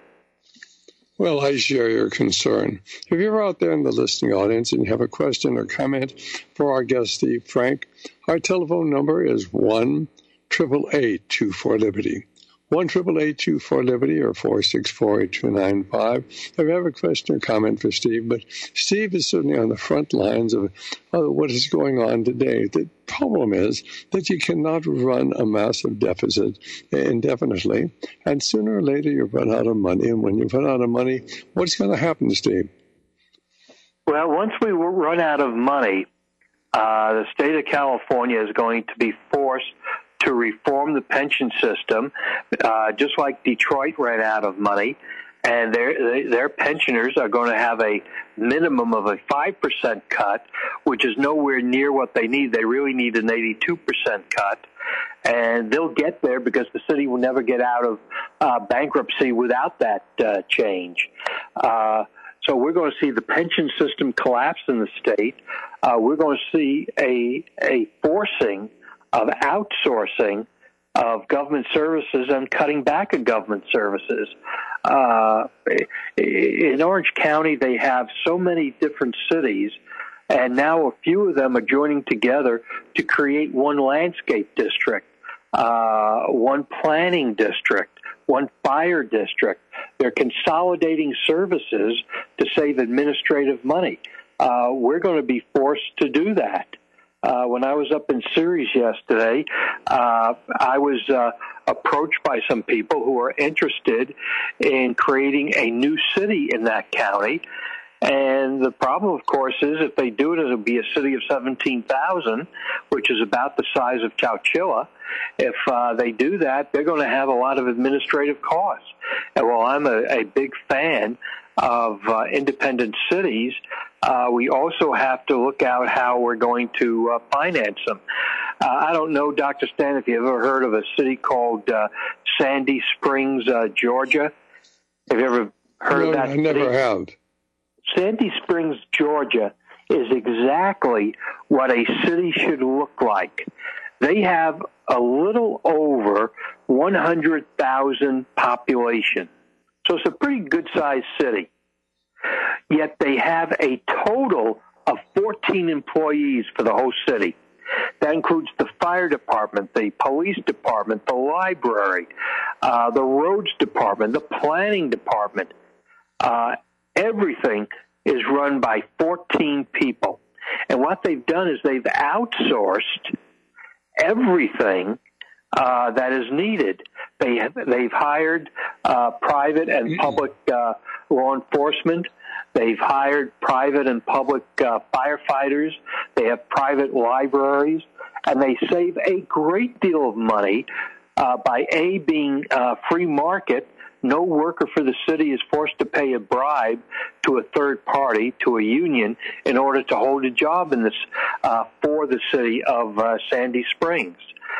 Speaker 1: Well, I share your concern. If you're out there in the listening audience and you have a question or comment for our guest, Steve Frank, our telephone number is one eight eight eight, two four, Liberty. one eight eight eight, two four, Liberty or four six four, eight two nine five. If you have a question or comment for Steve, but Steve is certainly on the front lines of uh, what is going on today. The problem is that you cannot run a massive deficit indefinitely, and sooner or later you run out of money. And when you run out of money, what's going to happen, Steve?
Speaker 2: Well, once we run out of money, uh, the state of California is going to be forced to reform the pension system, uh, just like Detroit ran out of money, and their their pensioners are going to have a minimum of a five percent cut, which is nowhere near what they need. They really need an eighty-two percent cut, and they'll get there because the city will never get out of uh, bankruptcy without that uh, change. Uh, so we're going to see the pension system collapse in the state. Uh, we're going to see a a forcing of outsourcing of government services and cutting back of government services. Uh, in Orange County, they have so many different cities, and now a few of them are joining together to create one landscape district, uh, one planning district, one fire district. They're consolidating services to save administrative money. Uh, we're going to be forced to do that. Uh, when I was up in Ceres yesterday, uh, I was uh, approached by some people who are interested in creating a new city in that county. And the problem, of course, is if they do it, it'll be a city of seventeen thousand, which is about the size of Chowchilla. If uh, they do that, they're going to have a lot of administrative costs. And while I'm a, a big fan of uh, independent cities, uh, we also have to look out how we're going to uh, finance them. Uh, I don't know, Doctor Stan, if you've ever heard of a city called uh, Sandy Springs, uh, Georgia. Have you ever heard
Speaker 1: no,
Speaker 2: of that
Speaker 1: I never
Speaker 2: city?
Speaker 1: have.
Speaker 2: Sandy Springs, Georgia is exactly what a city should look like. They have a little over one hundred thousand population. So it's a pretty good-sized city. Yet they have a total of fourteen employees for the whole city. That includes the fire department, the police department, the library, uh, the roads department, the planning department. Uh, everything is run by fourteen people. And what they've done is they've outsourced everything uh, that is needed. They have, they've hired uh, private and public uh, law enforcement. They've hired private and public uh, firefighters. They have private libraries. And they save a great deal of money uh, by, A, being uh, free market, no worker for the city is forced to pay a bribe to a third party, to a union, in order to hold a job in this uh, for the city of uh, Sandy Springs.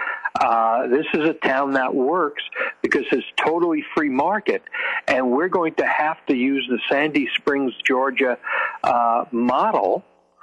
Speaker 2: Uh, this is a town that works because it's totally free market, and we're going to have to use the Sandy Springs, Georgia uh, model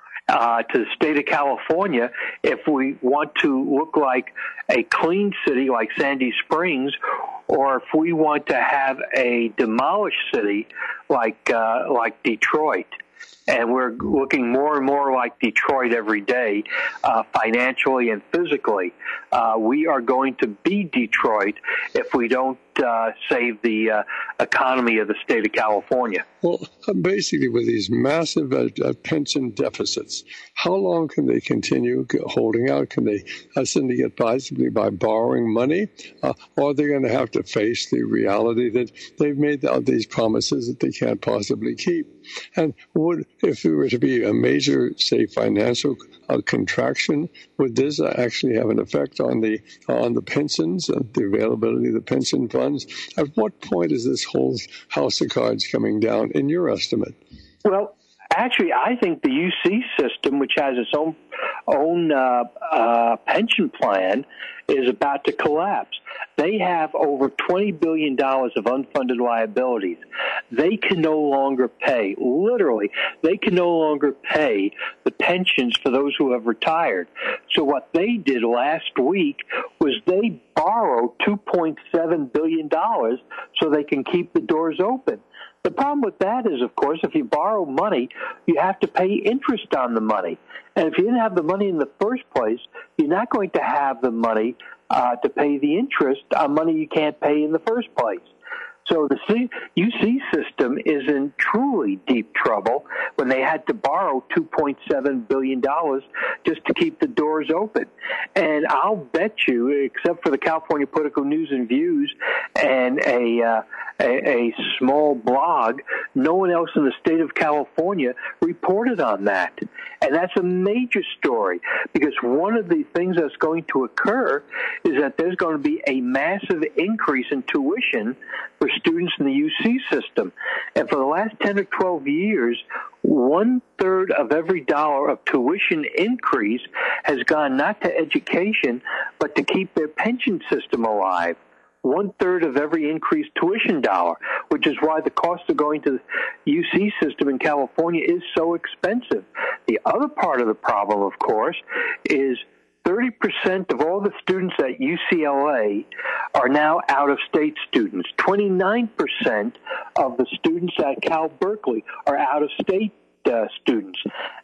Speaker 2: uh, to the state of California if we want to look like a clean city like Sandy Springs, or if we want to have a demolished city like uh, like Detroit. And we're looking more and more like Detroit every day, uh, financially and physically. Uh, we are going to be Detroit if we don't uh, save the uh, economy of the state of California.
Speaker 1: Well, basically, with these massive uh, uh, pension deficits, how long can they continue holding out? Can they uh, suddenly get by simply by borrowing money? Uh, or are they going to have to face the reality that they've made all these promises that they can't possibly keep? And would, if there were to be a major, say, financial uh, contraction, would this uh, actually have an effect on the on the pensions and the availability of the pension funds? At what point is this whole house of cards coming down, in your estimate?
Speaker 2: Well, actually, I think the U C system, which has its own own uh, uh, pension plan, is about to collapse. They have over twenty billion dollars of unfunded liabilities. They can no longer pay, literally, they can no longer pay the pensions for those who have retired. So what they did last week was they borrowed two point seven billion dollars so they can keep the doors open. The problem with that is, of course, if you borrow money, you have to pay interest on the money. And if you didn't have the money in the first place, you're not going to have the money uh, to pay the interest on money you can't pay in the first place. So the U C system is in truly deep trouble when they had to borrow two point seven billion dollars just to keep the doors open. And I'll bet you, except for the California Political News and Views and a, uh, a, a small blog, no one else in the state of California reported on that. And that's a major story, because one of the things that's going to occur is that there's going to be a massive increase in tuition for students in the U C system. And for the last ten or twelve years, one-third of every dollar of tuition increase has gone not to education, but to keep their pension system alive. One-third of every increased tuition dollar, which is why the cost of going to the U C system in California is so expensive. The other part of the problem, of course, is thirty percent of all the students at U C L A are now out-of-state students. twenty-nine percent of the students at Cal Berkeley are out-of-state uh, students.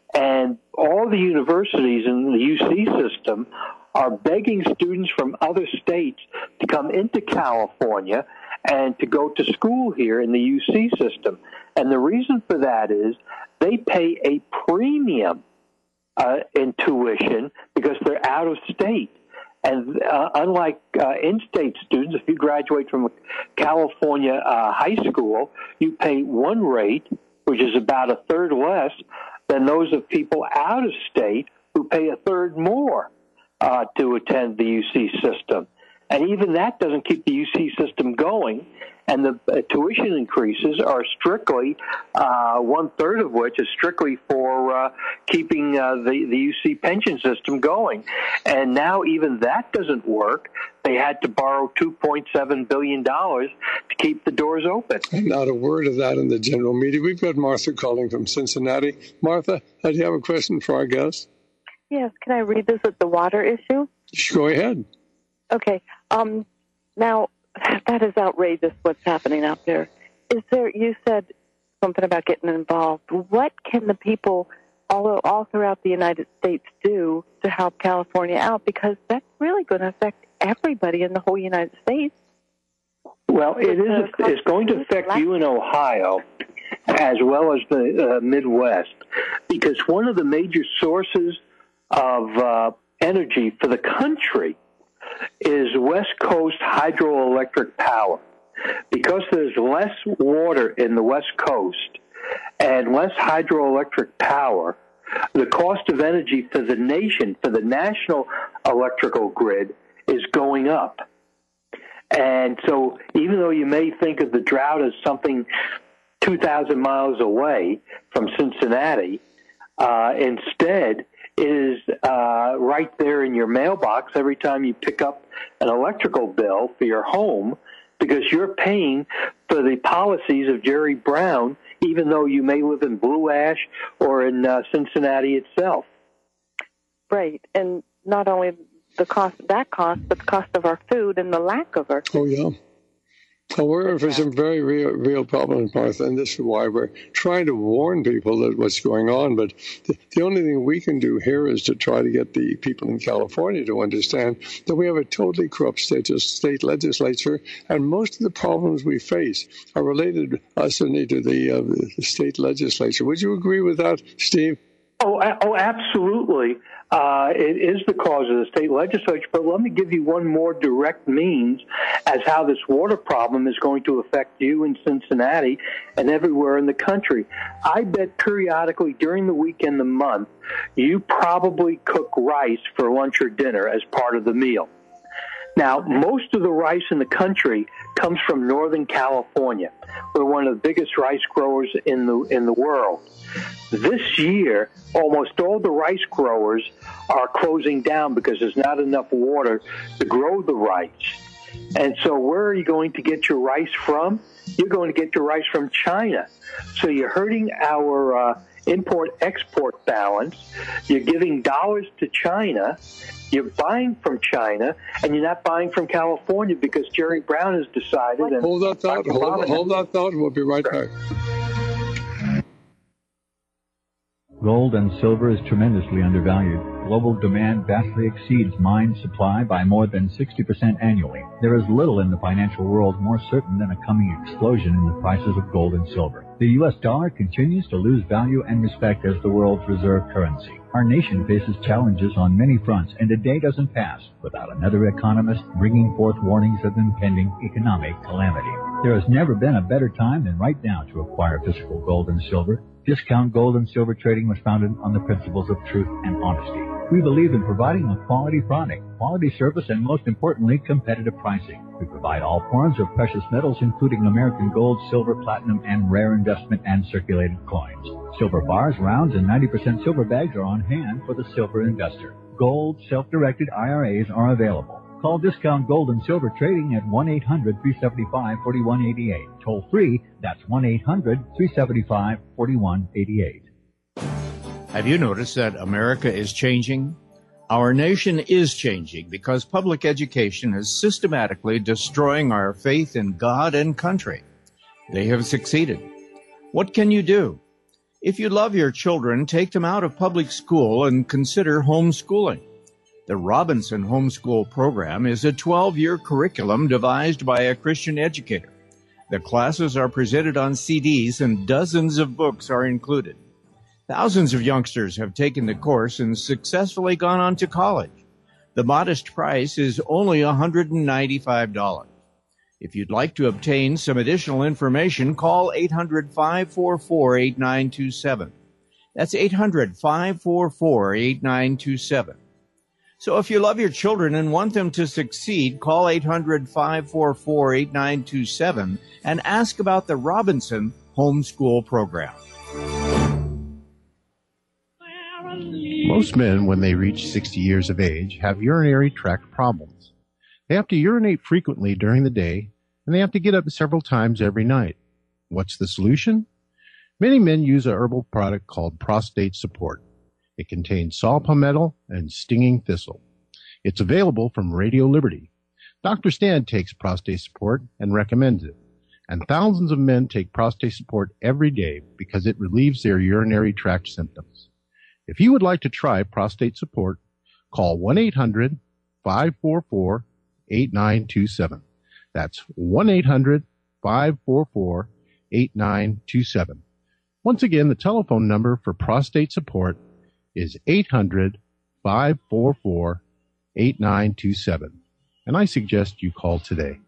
Speaker 2: And all the universities in the U C system are begging students from other states to come into California and to go to school here in the U C system. And the reason for that is they pay a premium uh, in tuition because they're out of state. And uh, unlike uh, in-state students, if you graduate from a California uh, high school, you pay one rate, which is about a third less than those of people out of state who pay a third more uh, to attend the U C system. And even that doesn't keep the U C system going. And the uh, tuition increases are strictly, uh, one-third of which is strictly for uh, keeping uh, the, the U C pension system going. And now even that doesn't work. They had to borrow two point seven billion dollars to keep the doors open.
Speaker 1: And not a word of that in the general media. We've got Martha calling from Cincinnati. Martha, do you have a question for our guest?
Speaker 9: Yes. Can I revisit the water issue?
Speaker 1: Go ahead.
Speaker 9: Okay. Um, now, that is outrageous what's happening out there. Is there, you said something about getting involved. What can the people all, all throughout the United States do to help California out? Because that's really going to affect everybody in the whole United States.
Speaker 2: Well, it is. It's going to affect you in Ohio as well as the uh, Midwest, because one of the major sources of uh, energy for the country is West Coast hydroelectric power. Because there's less water in the West Coast and less hydroelectric power, the cost of energy for the nation, for the national electrical grid, is going up. And so even though you may think of the drought as something two thousand miles away from Cincinnati, uh, instead it is uh, right there in your mailbox every time you pick up an electrical bill for your home, because you're paying for the policies of Jerry Brown, even though you may live in Blue Ash or in uh, Cincinnati itself.
Speaker 9: Right, and not only the cost of that cost, but the cost of our food and the lack of our food.
Speaker 1: Oh, yeah. Well, we're in for some very real, real problems, Martha, and this is why we're trying to warn people that what's going on. But the, the only thing we can do here is to try to get the people in California to understand that we have a totally corrupt state, state legislature, and most of the problems we face are related, us and to the, uh, the state legislature. Would you agree with that, Steve?
Speaker 2: Oh, oh, absolutely. Uh, it is the cause of the state legislature, but let me give you one more direct means as how this water problem is going to affect you in Cincinnati and everywhere in the country. I bet periodically during the week and the month, you probably cook rice for lunch or dinner as part of the meal. Now, most of the rice in the country comes from Northern California. We're one of the biggest rice growers in the in the world. This year, almost all the rice growers are closing down because there's not enough water to grow the rice. And so where are you going to get your rice from? You're going to get your rice from China. So you're hurting our uh, import-export balance. You're giving dollars to China. You're buying from China, and you're not buying from California because Jerry Brown has decided. And
Speaker 1: hold that thought. Hold, hold that thought. We'll be right back.
Speaker 3: Gold and silver is tremendously undervalued. Global demand vastly exceeds mine supply by more than sixty percent annually. There is little in the financial world more certain than a coming explosion in the prices of gold and silver. The U S dollar continues to lose value and respect as the world's reserve currency. Our nation faces challenges on many fronts, and a day doesn't pass without another economist bringing forth warnings of impending economic calamity. There has never been a better time than right now to acquire physical gold and silver. Discount Gold and Silver Trading was founded on the principles of truth and honesty. We believe in providing a quality product, quality service, and most importantly, competitive pricing. We provide all forms of precious metals, including American gold, silver, platinum, and rare investment and circulated coins. Silver bars, rounds, and ninety percent silver bags are on hand for the silver investor. Gold, self-directed I R As are available. Call Discount Gold and Silver Trading at one eight hundred, three seven five, four one eight eight. Toll free, that's one eight hundred, three seven five, four one eight eight.
Speaker 6: Have you noticed that America is changing? Our nation is changing because public education is systematically destroying our faith in God and country. They have succeeded. What can you do? If you love your children, take them out of public school and consider homeschooling. The Robinson Homeschool Program is a twelve-year curriculum devised by a Christian educator. The classes are presented on C Ds and dozens of books are included. Thousands of youngsters have taken the course and successfully gone on to college. The modest price is only one hundred ninety-five dollars. If you'd like to obtain some additional information, call eight hundred, five four four, eight nine two seven. That's eight hundred, five four four, eight nine two seven. So if you love your children and want them to succeed, call eight hundred, five four four, eight nine two seven and ask about the Robinson Homeschool Program.
Speaker 10: Most men, when they reach sixty years of age, have urinary tract problems. They have to urinate frequently during the day, and they have to get up several times every night. What's the solution? Many men use a herbal product called Prostate Support. It contains saw palmetto and stinging thistle. It's available from Radio Liberty. Doctor Stan takes Prostate Support and recommends it. And thousands of men take Prostate Support every day because it relieves their urinary tract symptoms. If you would like to try Prostate Support, call one eight hundred, five four four, eight nine two seven. That's one eight hundred, five four four, eight nine two seven. Once again, the telephone number for Prostate Support is eight hundred, five four four, eight nine two seven. And I suggest you call today.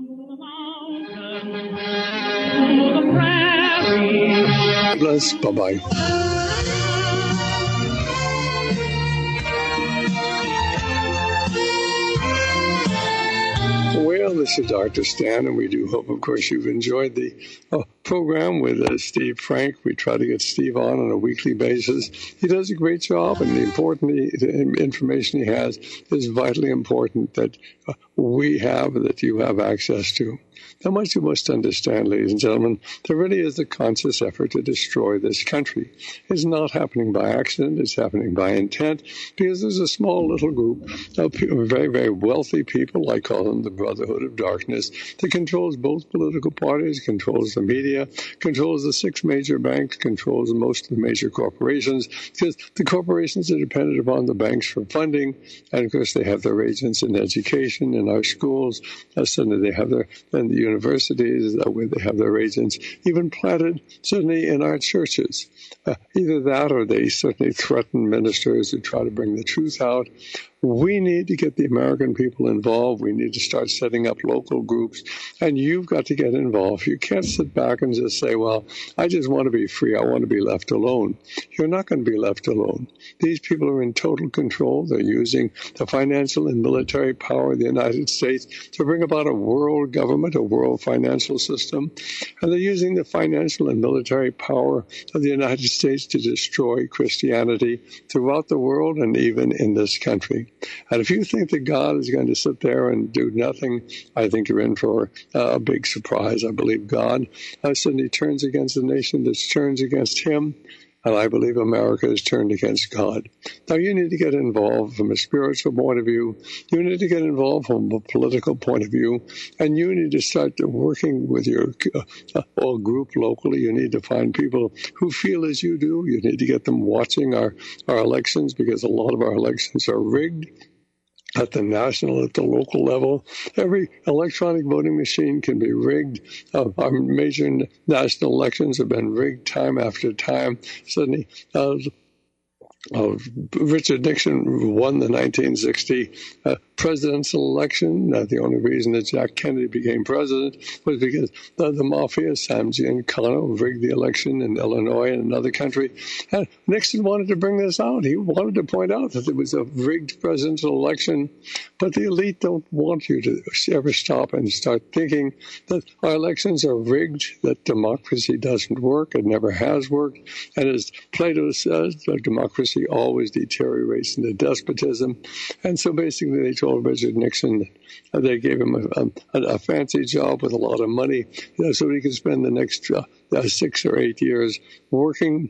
Speaker 1: Bless. Bye-bye. Well, Well, this is Doctor Stan, and we do hope, of course, you've enjoyed the uh, program with uh, Steve Frank. We try to get Steve on on a weekly basis. He does a great job, and the important the information he has is vitally important that uh, we have, that you have access to. Now, much you must understand, ladies and gentlemen, there really is a conscious effort to destroy this country. It's not happening by accident. It's happening by intent, because there's a small little group of very, very wealthy people, I call them the Brotherhood of Darkness, that controls both political parties, controls the media, controls the six major banks, controls most of the major corporations, because the corporations are dependent upon the banks for funding, and of course they have their agents in education, in our schools, uh, suddenly they have their, and the universities uh, where they have their agents, even planted certainly in our churches. Uh, either that or they certainly threaten ministers who try to bring the truth out. We need to get the American people involved. We need to start setting up local groups, and you've got to get involved. You can't sit back and just say, well, I just want to be free. I want to be left alone. You're not going to be left alone. These people are in total control. They're using the financial and military power of the United States to bring about a world government, a world financial system, and they're using the financial and military power of the United States to destroy Christianity throughout the world and even in this country. And if you think that God is going to sit there and do nothing, I think you're in for uh, a big surprise. I believe God uh, suddenly turns against a nation that turns against him, and I believe America is turned against God. Now, you need to get involved from a spiritual point of view. You need to get involved from a political point of view, and you need to start working with your uh, uh, group locally. You need to find people who feel as you do. You need to get them watching our, our elections, because a lot of our elections are rigged. At the national, at the local level, every electronic voting machine can be rigged. Uh, our major national elections have been rigged time after time. Suddenly, uh, uh, Richard Nixon won the nineteen sixty uh, presidential election. Uh, the only reason that Jack Kennedy became president was because uh, the mafia, Sam Giancana, rigged the election in Illinois and another country. And Nixon wanted to bring this out. He wanted to point out that there was a rigged presidential election, but the elite don't want you to ever stop and start thinking that our elections are rigged, that democracy doesn't work, it never has worked, and as Plato says, that democracy always deteriorates into despotism. And so basically they told Richard Nixon that they gave him a, a, a fancy job with a lot of money, you know, so he could spend the next uh, uh, six or eight years working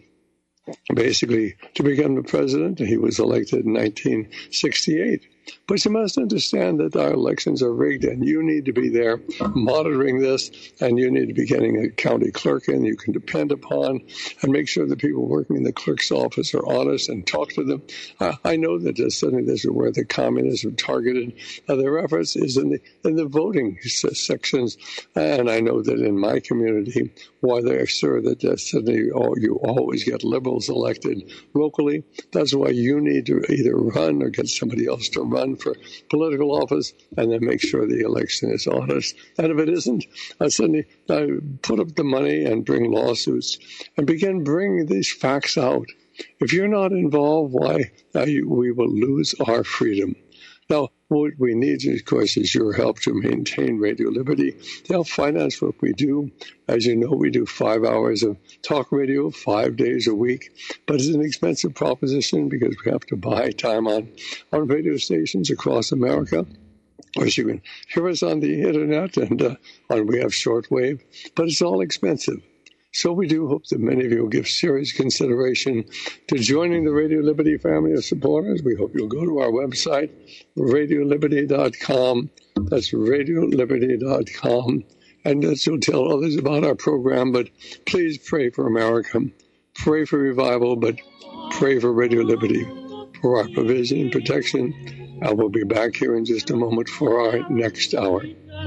Speaker 1: basically to become the president. He was elected in nineteen sixty-eight. But you must understand that our elections are rigged, and you need to be there monitoring this, and you need to be getting a county clerk in you can depend upon, and make sure the people working in the clerk's office are honest and talk to them. Uh, I know that uh, suddenly this is where the communists have targeted uh, their efforts is in the in the voting sections, and I know that in my community, why they're sure that uh, suddenly oh, you always get liberals elected locally. That's why you need to either run or get somebody else to run run for political office, and then make sure the election is honest. And if it isn't, I suddenly I put up the money and bring lawsuits and begin bringing these facts out. If you're not involved, why, we will lose our freedom. Now, what we need, of course, is your help to maintain Radio Liberty, to help finance what we do. As you know, we do five hours of talk radio, five days a week. But it's an expensive proposition because we have to buy time on, on radio stations across America. Of course, you can hear us on the internet, and uh, on, we have shortwave, but it's all expensive. So we do hope that many of you will give serious consideration to joining the Radio Liberty family of supporters. We hope you'll go to our website, radio liberty dot com. That's radio liberty dot com. And that you'll tell others about our program. But please pray for America. Pray for revival, but pray for Radio Liberty, for our provision and protection. I will be back here in just a moment for our next hour.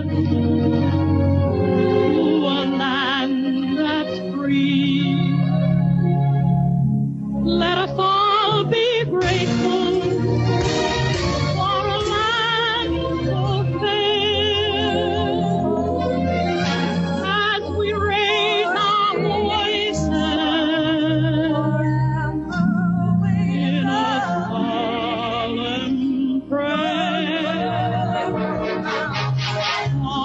Speaker 11: Let us all be grateful for a land so fair. As we raise our voices in a solemn prayer.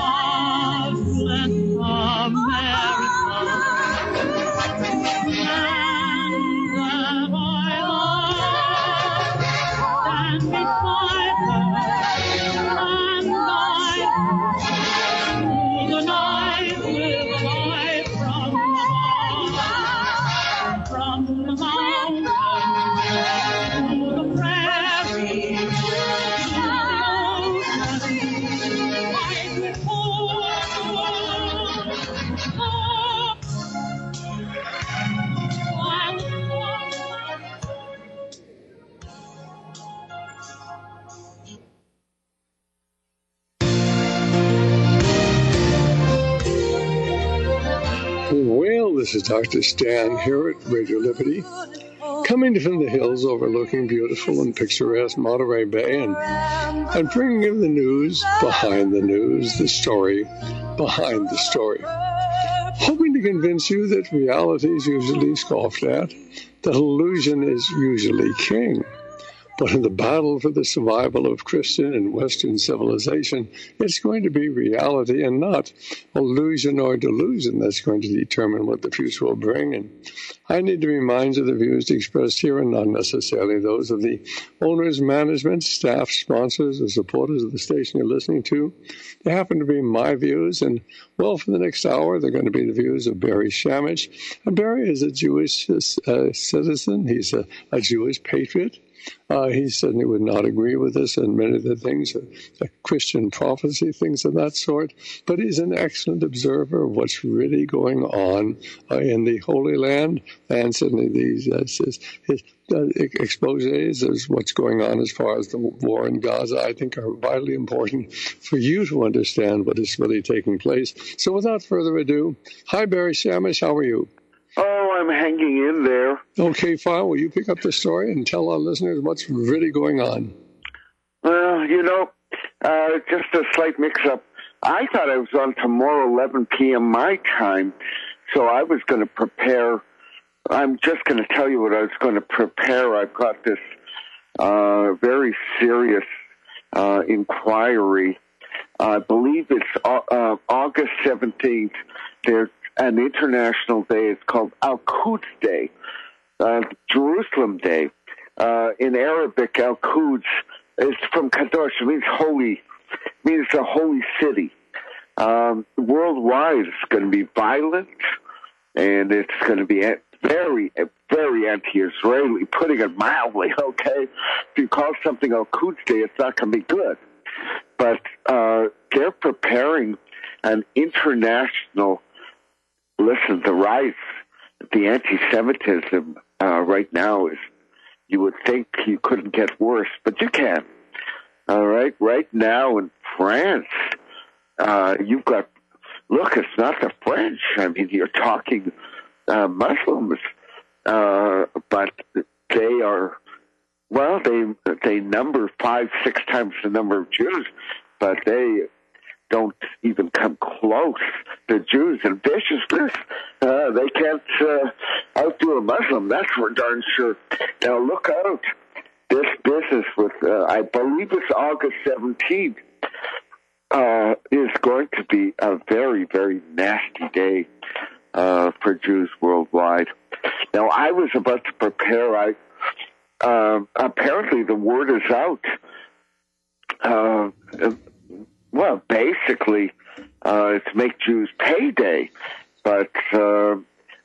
Speaker 1: Well, this is Doctor Stan here at Radio Liberty, coming from the hills overlooking beautiful and picturesque Monterey Bay and, and bringing you the news behind the news, the story behind the story. Hoping to convince you that reality is usually scoffed at, that illusion is usually king. But in the battle for the survival of Christian and Western civilization, it's going to be reality and not illusion or delusion that's going to determine what the future will bring. And I need to remind you the views expressed here are not necessarily those of the owners, management, staff, sponsors, or supporters of the station you're listening to. They happen to be my views, and, well, for the next hour, they're going to be the views of Barry Shamish. And Barry is a Jewish uh, citizen. He's a, a Jewish patriot. Uh, he certainly would not agree with us and many of the things, uh, the Christian prophecy, things of that sort. But he's an excellent observer of what's really going on uh, in the Holy Land. And certainly these uh, his, his uh, exposés of what's going on as far as the war in Gaza, I think, are vitally important for you to understand what is really taking place. So without further ado, hi, Barry Shamish. How are you?
Speaker 12: Oh, I'm hanging in there.
Speaker 1: Okay, fine. Will you pick up the story and tell our listeners what's really going on?
Speaker 12: Well, you know, uh, just a slight mix-up. I thought I was on tomorrow, eleven p.m. my time, so I was going to prepare. I'm just going to tell you what I was going to prepare. I've got this uh, very serious uh, inquiry. I believe it's uh, August seventeenth. There's an international day. It's called Al-Quds Day, uh, Jerusalem Day. Uh, in Arabic, Al-Quds is from Kadosh. It means holy. It means a holy city. Um, worldwide, it's going to be violent, and it's going to be very, very anti-Israeli, putting it mildly, okay? If you call something Al-Quds Day, it's not going to be good. But uh, they're preparing an international Listen, the rise, the anti-Semitism uh, right now is, you would think you couldn't get worse, but you can. All right? Right now in France, uh, you've got, look, it's not the French. I mean, you're talking uh, Muslims, uh, but they are, well, they they number five, six times the number of Jews, but they don't even come close to Jews in viciousness. Uh, they can't uh, outdo a Muslim, that's for darn sure. Now, look out. This business with, uh, I believe it's August seventeenth, uh, is going to be a very, very nasty day uh, for Jews worldwide. Now, I was about to prepare. I uh, apparently, the word is out. Uh, Well, basically, uh, it's Make Jews Pay Day. But uh,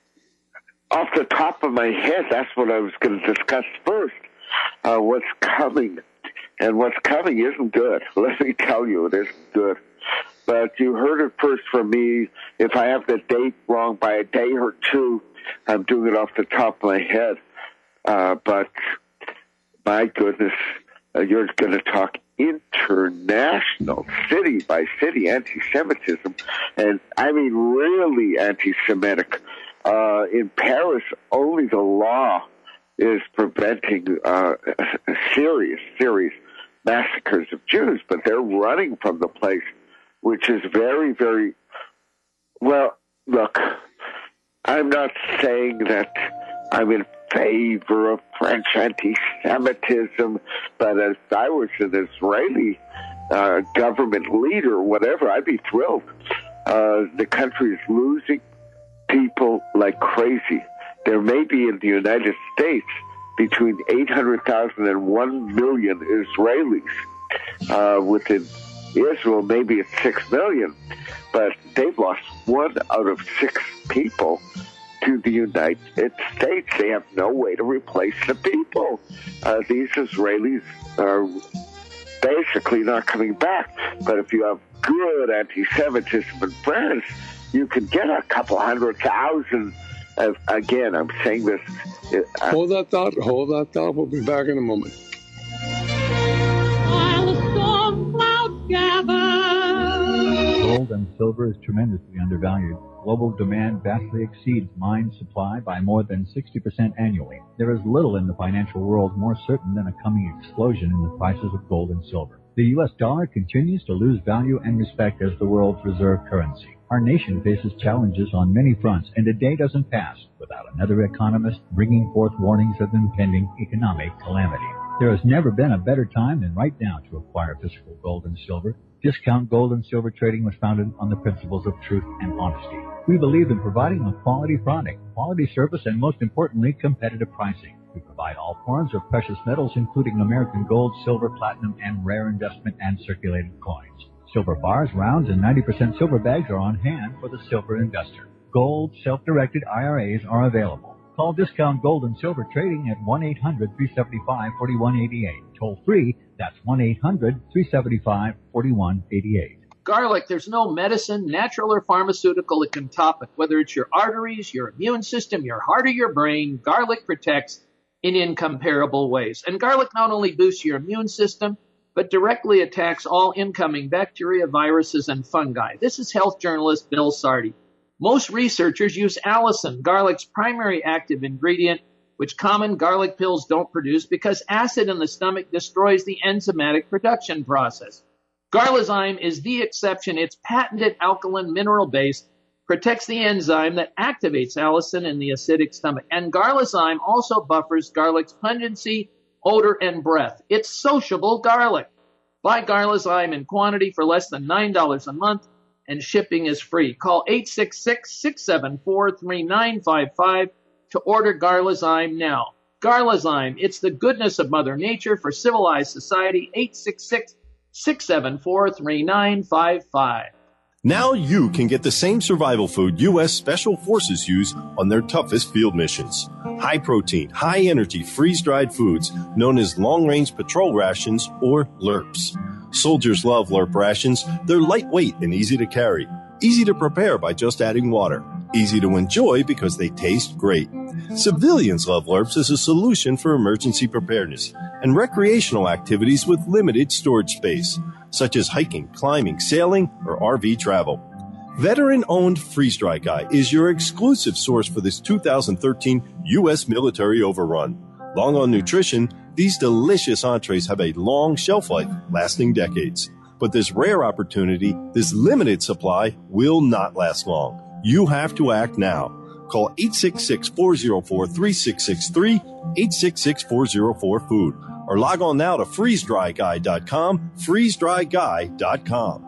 Speaker 12: off the top of my head, that's what I was going to discuss first, uh, what's coming. And what's coming isn't good. Let me tell you, it isn't good. But you heard it first from me. If I have the date wrong by a day or two, I'm doing it off the top of my head. Uh, but my goodness, uh, you're going to talk international, city by city anti-Semitism, and I mean really anti-Semitic. Uh, in Paris, only the law is preventing uh, serious, serious massacres of Jews, but they're running from the place, which is very, very, well, look, I'm not saying that I'm in favor of French anti-Semitism, but if I was an Israeli uh, government leader, whatever, I'd be thrilled. Uh, the country is losing people like crazy. There may be in the United States between eight hundred thousand and one million Israelis. Uh, within Israel, maybe it's six million, but they've lost one out of six people to the United States. They have no way to replace the people. Uh, these Israelis are basically not coming back. But if you have good anti-Semitism in France, you can get a couple hundred thousand. Uh, again, I'm saying this. Uh,
Speaker 1: hold that thought. Hold that thought. We'll be back in a moment.
Speaker 11: While the storm clouds gather
Speaker 3: Gold and silver is tremendously undervalued. Global demand vastly exceeds mine supply by more than sixty percent annually. There is little in the financial world more certain than a coming explosion in the prices of gold and silver. The U S dollar continues to lose value and respect as the world's reserve currency. Our nation faces challenges on many fronts, and a day doesn't pass without another economist bringing forth warnings of impending economic calamity. There has never been a better time than right now to acquire physical gold and silver. Discount Gold and Silver Trading was founded on the principles of truth and honesty. We believe in providing a quality product, quality service, and most importantly, competitive pricing. We provide all forms of precious metals, including American gold, silver, platinum, and rare investment and circulated coins. Silver bars, rounds, and ninety percent silver bags are on hand for the silver investor. Gold self-directed I R As are available. Call Discount Gold and Silver Trading at one eight hundred, three seven five, four one eight eight. Toll free, that's one eight hundred, three seven five, four one eight eight.
Speaker 4: Garlic, there's no medicine, natural or pharmaceutical that can top it. Whether it's your arteries, your immune system, your heart, or your brain, garlic protects in incomparable ways. And garlic not only boosts your immune system, but directly attacks all incoming bacteria, viruses, and fungi. This is health journalist Bill Sardi. Most researchers use allicin, garlic's primary active ingredient, which common garlic pills don't produce because acid in the stomach destroys the enzymatic production process. Garlizyme is the exception. Its patented alkaline mineral base protects the enzyme that activates allicin in the acidic stomach. And Garlizyme also buffers garlic's pungency, odor, and breath. It's sociable garlic. Buy Garlizyme in quantity for less than nine dollars a month, and shipping is free. Call eight six six, six seven four, three nine five five to order Garlizyme now. Garlizyme, it's the goodness of Mother Nature for civilized society. eight six six, six seven four, three nine five five.
Speaker 5: Now you can get the same survival food U S Special Forces use on their toughest field missions. High protein, high energy, freeze-dried foods known as long-range patrol rations or L R Ps. Soldiers love L R P rations. They're lightweight and easy to carry. Easy to prepare by just adding water. Easy to enjoy because they taste great. Civilians love L R Ps as a solution for emergency preparedness and recreational activities with limited storage space, such as hiking, climbing, sailing, or R V travel. Veteran-owned Freeze Dry Guy is your exclusive source for this two thousand thirteen U S military overrun. Long on nutrition, these delicious entrees have a long shelf life, lasting decades. But this rare opportunity, this limited supply, will not last long. You have to act now. Call eight six six, four zero four, three six six three, eight six six, four zero four, food, or log on now to freeze dry guy dot com, freeze dry guy dot com.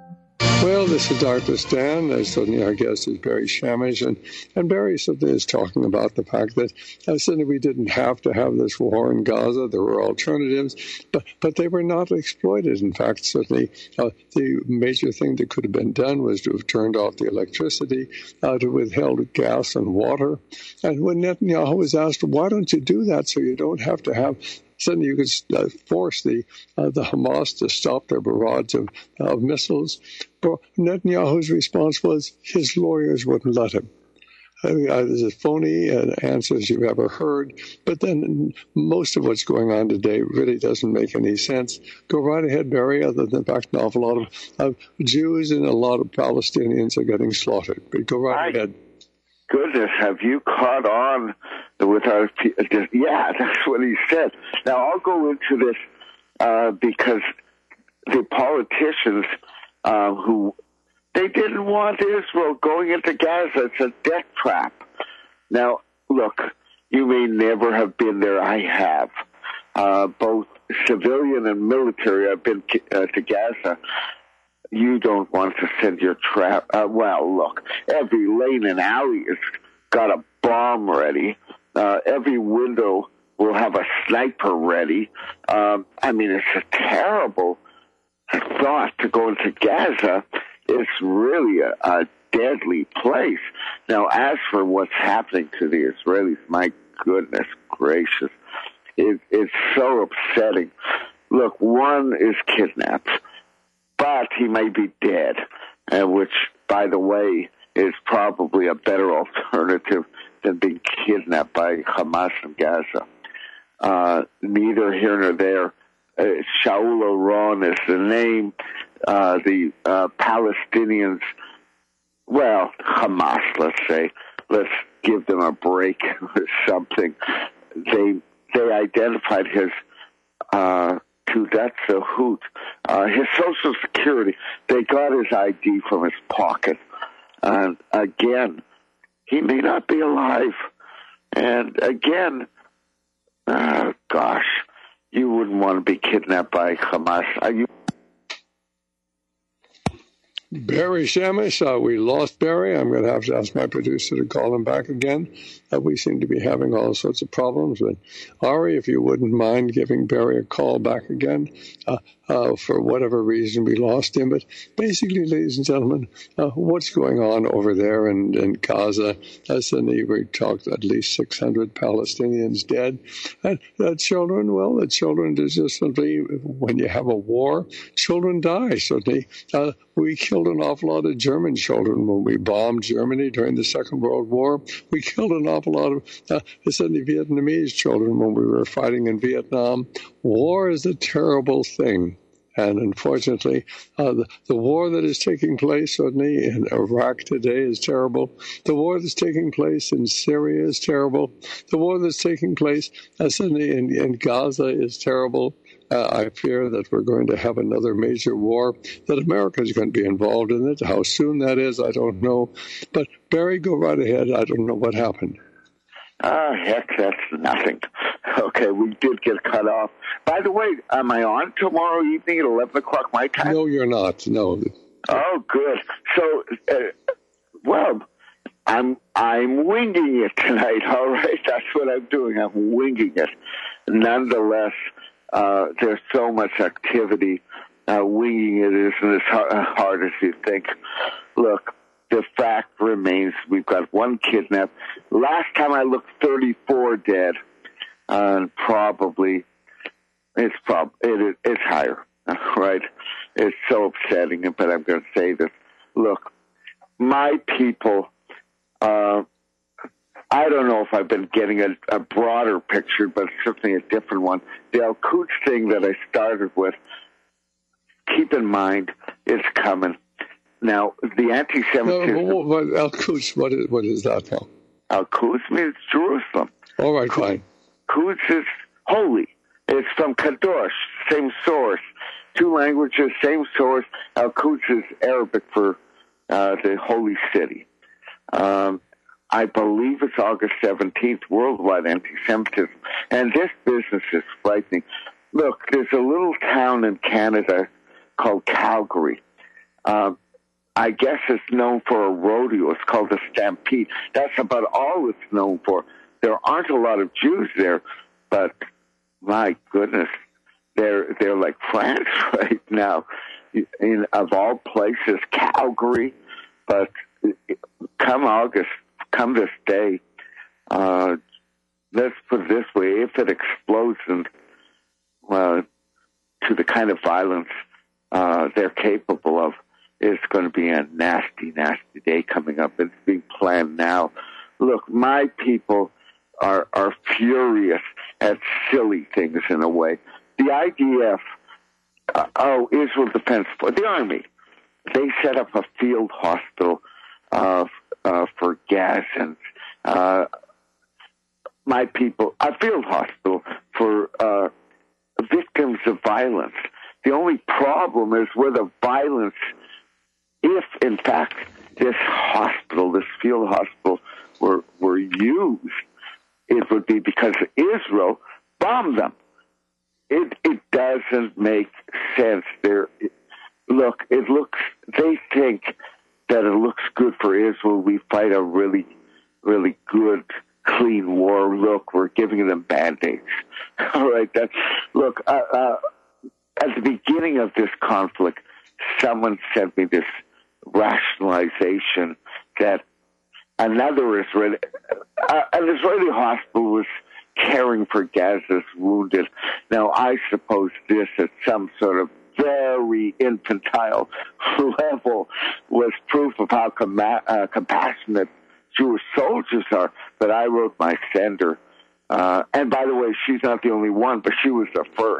Speaker 1: Well, this is Doctor Stan. Uh, suddenly our guest is Barry Shamish, and, and Barry suddenly is talking about the fact that uh, suddenly we didn't have to have this war in Gaza. There were alternatives, but, but they were not exploited. In fact, certainly uh, the major thing that could have been done was to have turned off the electricity, uh, to withheld gas and water. And when Netanyahu was asked, why don't you do that so you don't have to have suddenly you could uh, force the uh, the Hamas to stop their barrage of, uh, of missiles. But Netanyahu's response was his lawyers wouldn't let him. I mean, uh, there's as phony uh, answers you've ever heard. But then most of what's going on today really doesn't make any sense. Go right ahead, Barry, other than the fact an awful lot of uh, Jews and a lot of Palestinians are getting slaughtered. But go right
Speaker 12: I,
Speaker 1: ahead.
Speaker 12: Goodness, have you caught on with our... Yeah, that's what he said. Now, I'll go into this uh, because the politicians uh, who... They didn't want Israel going into Gaza. It's a death trap. Now, look, you may never have been there. I have. Uh, both civilian and military. I've been uh, to Gaza. You don't want to send your trap. Uh, well, look, every lane and alley has got a bomb ready. Uh, every window will have a sniper ready. Um, I mean, it's a terrible thought to go into Gaza. It's really a, a deadly place. Now, as for what's happening to the Israelis, my goodness gracious, it, it's so upsetting. Look, one is kidnapped, but he may be dead, uh, which, by the way, is probably a better alternative than being kidnapped by Hamas in Gaza. Uh, neither here nor there. Uh, Shaul Aron is the name. uh, the uh, Palestinians, well, Hamas, let's say, let's give them a break or something. They they identified his uh, Teudat Zahut, uh, his Social Security. They got his I D from his pocket. And again, he may not be alive. And again, uh, gosh, you wouldn't want to be kidnapped by Hamas. Are you?
Speaker 1: Barry Shamish, uh, we lost Barry. I'm going to have to ask my producer to call him back again. Uh, we seem to be having all sorts of problems. But Ari, if you wouldn't mind giving Barry a call back again, uh, uh, for whatever reason we lost him. But basically, ladies and gentlemen, uh, what's going on over there in, in Gaza? As Sydney, we talked at least six hundred Palestinians dead. And uh, children, well, the children is just simply, when you have a war, children die. So they, uh, we killed an awful lot of German children when we bombed Germany during the Second World War. We killed an awful lot of uh, the Vietnamese children when we were fighting in Vietnam. War is a terrible thing. And unfortunately, uh, the, the war that is taking place suddenly in Iraq today is terrible. The war that's taking place in Syria is terrible. The war that's taking place uh, suddenly in, in Gaza is terrible. Uh, I fear that we're going to have another major war, that America is going to be involved in it. How soon that is, I don't know. But Barry, go right ahead. I don't know what happened.
Speaker 12: Ah, heck, that's nothing. Okay, we did get cut off. By the way, am I on tomorrow evening at eleven o'clock my time?
Speaker 1: No, you're not. No.
Speaker 12: Oh, good. So, uh, well, I'm I'm winging it tonight, all right? That's what I'm doing. I'm winging it. Nonetheless, uh, there's so much activity. Uh, winging it isn't as hard as you think. Look, the fact remains we've got one kidnapped. Last time I looked, thirty-four dead. Uh, probably, it's prob- it, it's higher, right? It's so upsetting, but I'm going to say this. Look, my people, uh, I don't know if I've been getting a, a broader picture, but certainly a different one. The Al-Quds thing that I started with, keep in mind, it's coming. Now, the anti-Semitism...
Speaker 1: No, what, Al-Quds, what is, what is that now?
Speaker 12: Al-Quds means Jerusalem.
Speaker 1: All right, fine.
Speaker 12: Quds is holy. It's from Kadosh, same source. Two languages, same source. Al-Quds is Arabic for uh, the holy city. Um, I believe it's August seventeenth, worldwide anti-Semitism. And this business is frightening. Look, there's a little town in Canada called Calgary. Um, I guess it's known for a rodeo. It's called the Stampede. That's about all it's known for. There aren't a lot of Jews there, but my goodness, they're they're like France right now. In of all places, Calgary. But come August, come this day, uh, let's put it this way: if it explodes and uh, to the kind of violence uh, they're capable of, it's going to be a nasty, nasty day coming up. It's being planned now. Look, my people are are furious at silly things in a way. The I D F, uh, oh, Israel Defense Force, the Army, they set up a field hospital uh, uh, for Gazans. Uh, my people, a field hospital for uh, victims of violence. The only problem is where the violence, if in fact this hospital, this field hospital, were were used, it would be because Israel bombed them. It it doesn't make sense. There, look, it looks. They think that it looks good for Israel. We fight a really, really good, clean war. Look, we're giving them band-aids. All right. That look. Uh, uh, at the beginning of this conflict, someone sent me this rationalization that another Israeli, uh, an Israeli hospital was caring for Gaza's wounded. Now, I suppose this at some sort of very infantile level was proof of how com- uh, compassionate Jewish soldiers are. But I wrote my sender. Uh, and by the way, she's not the only one, but she was the first.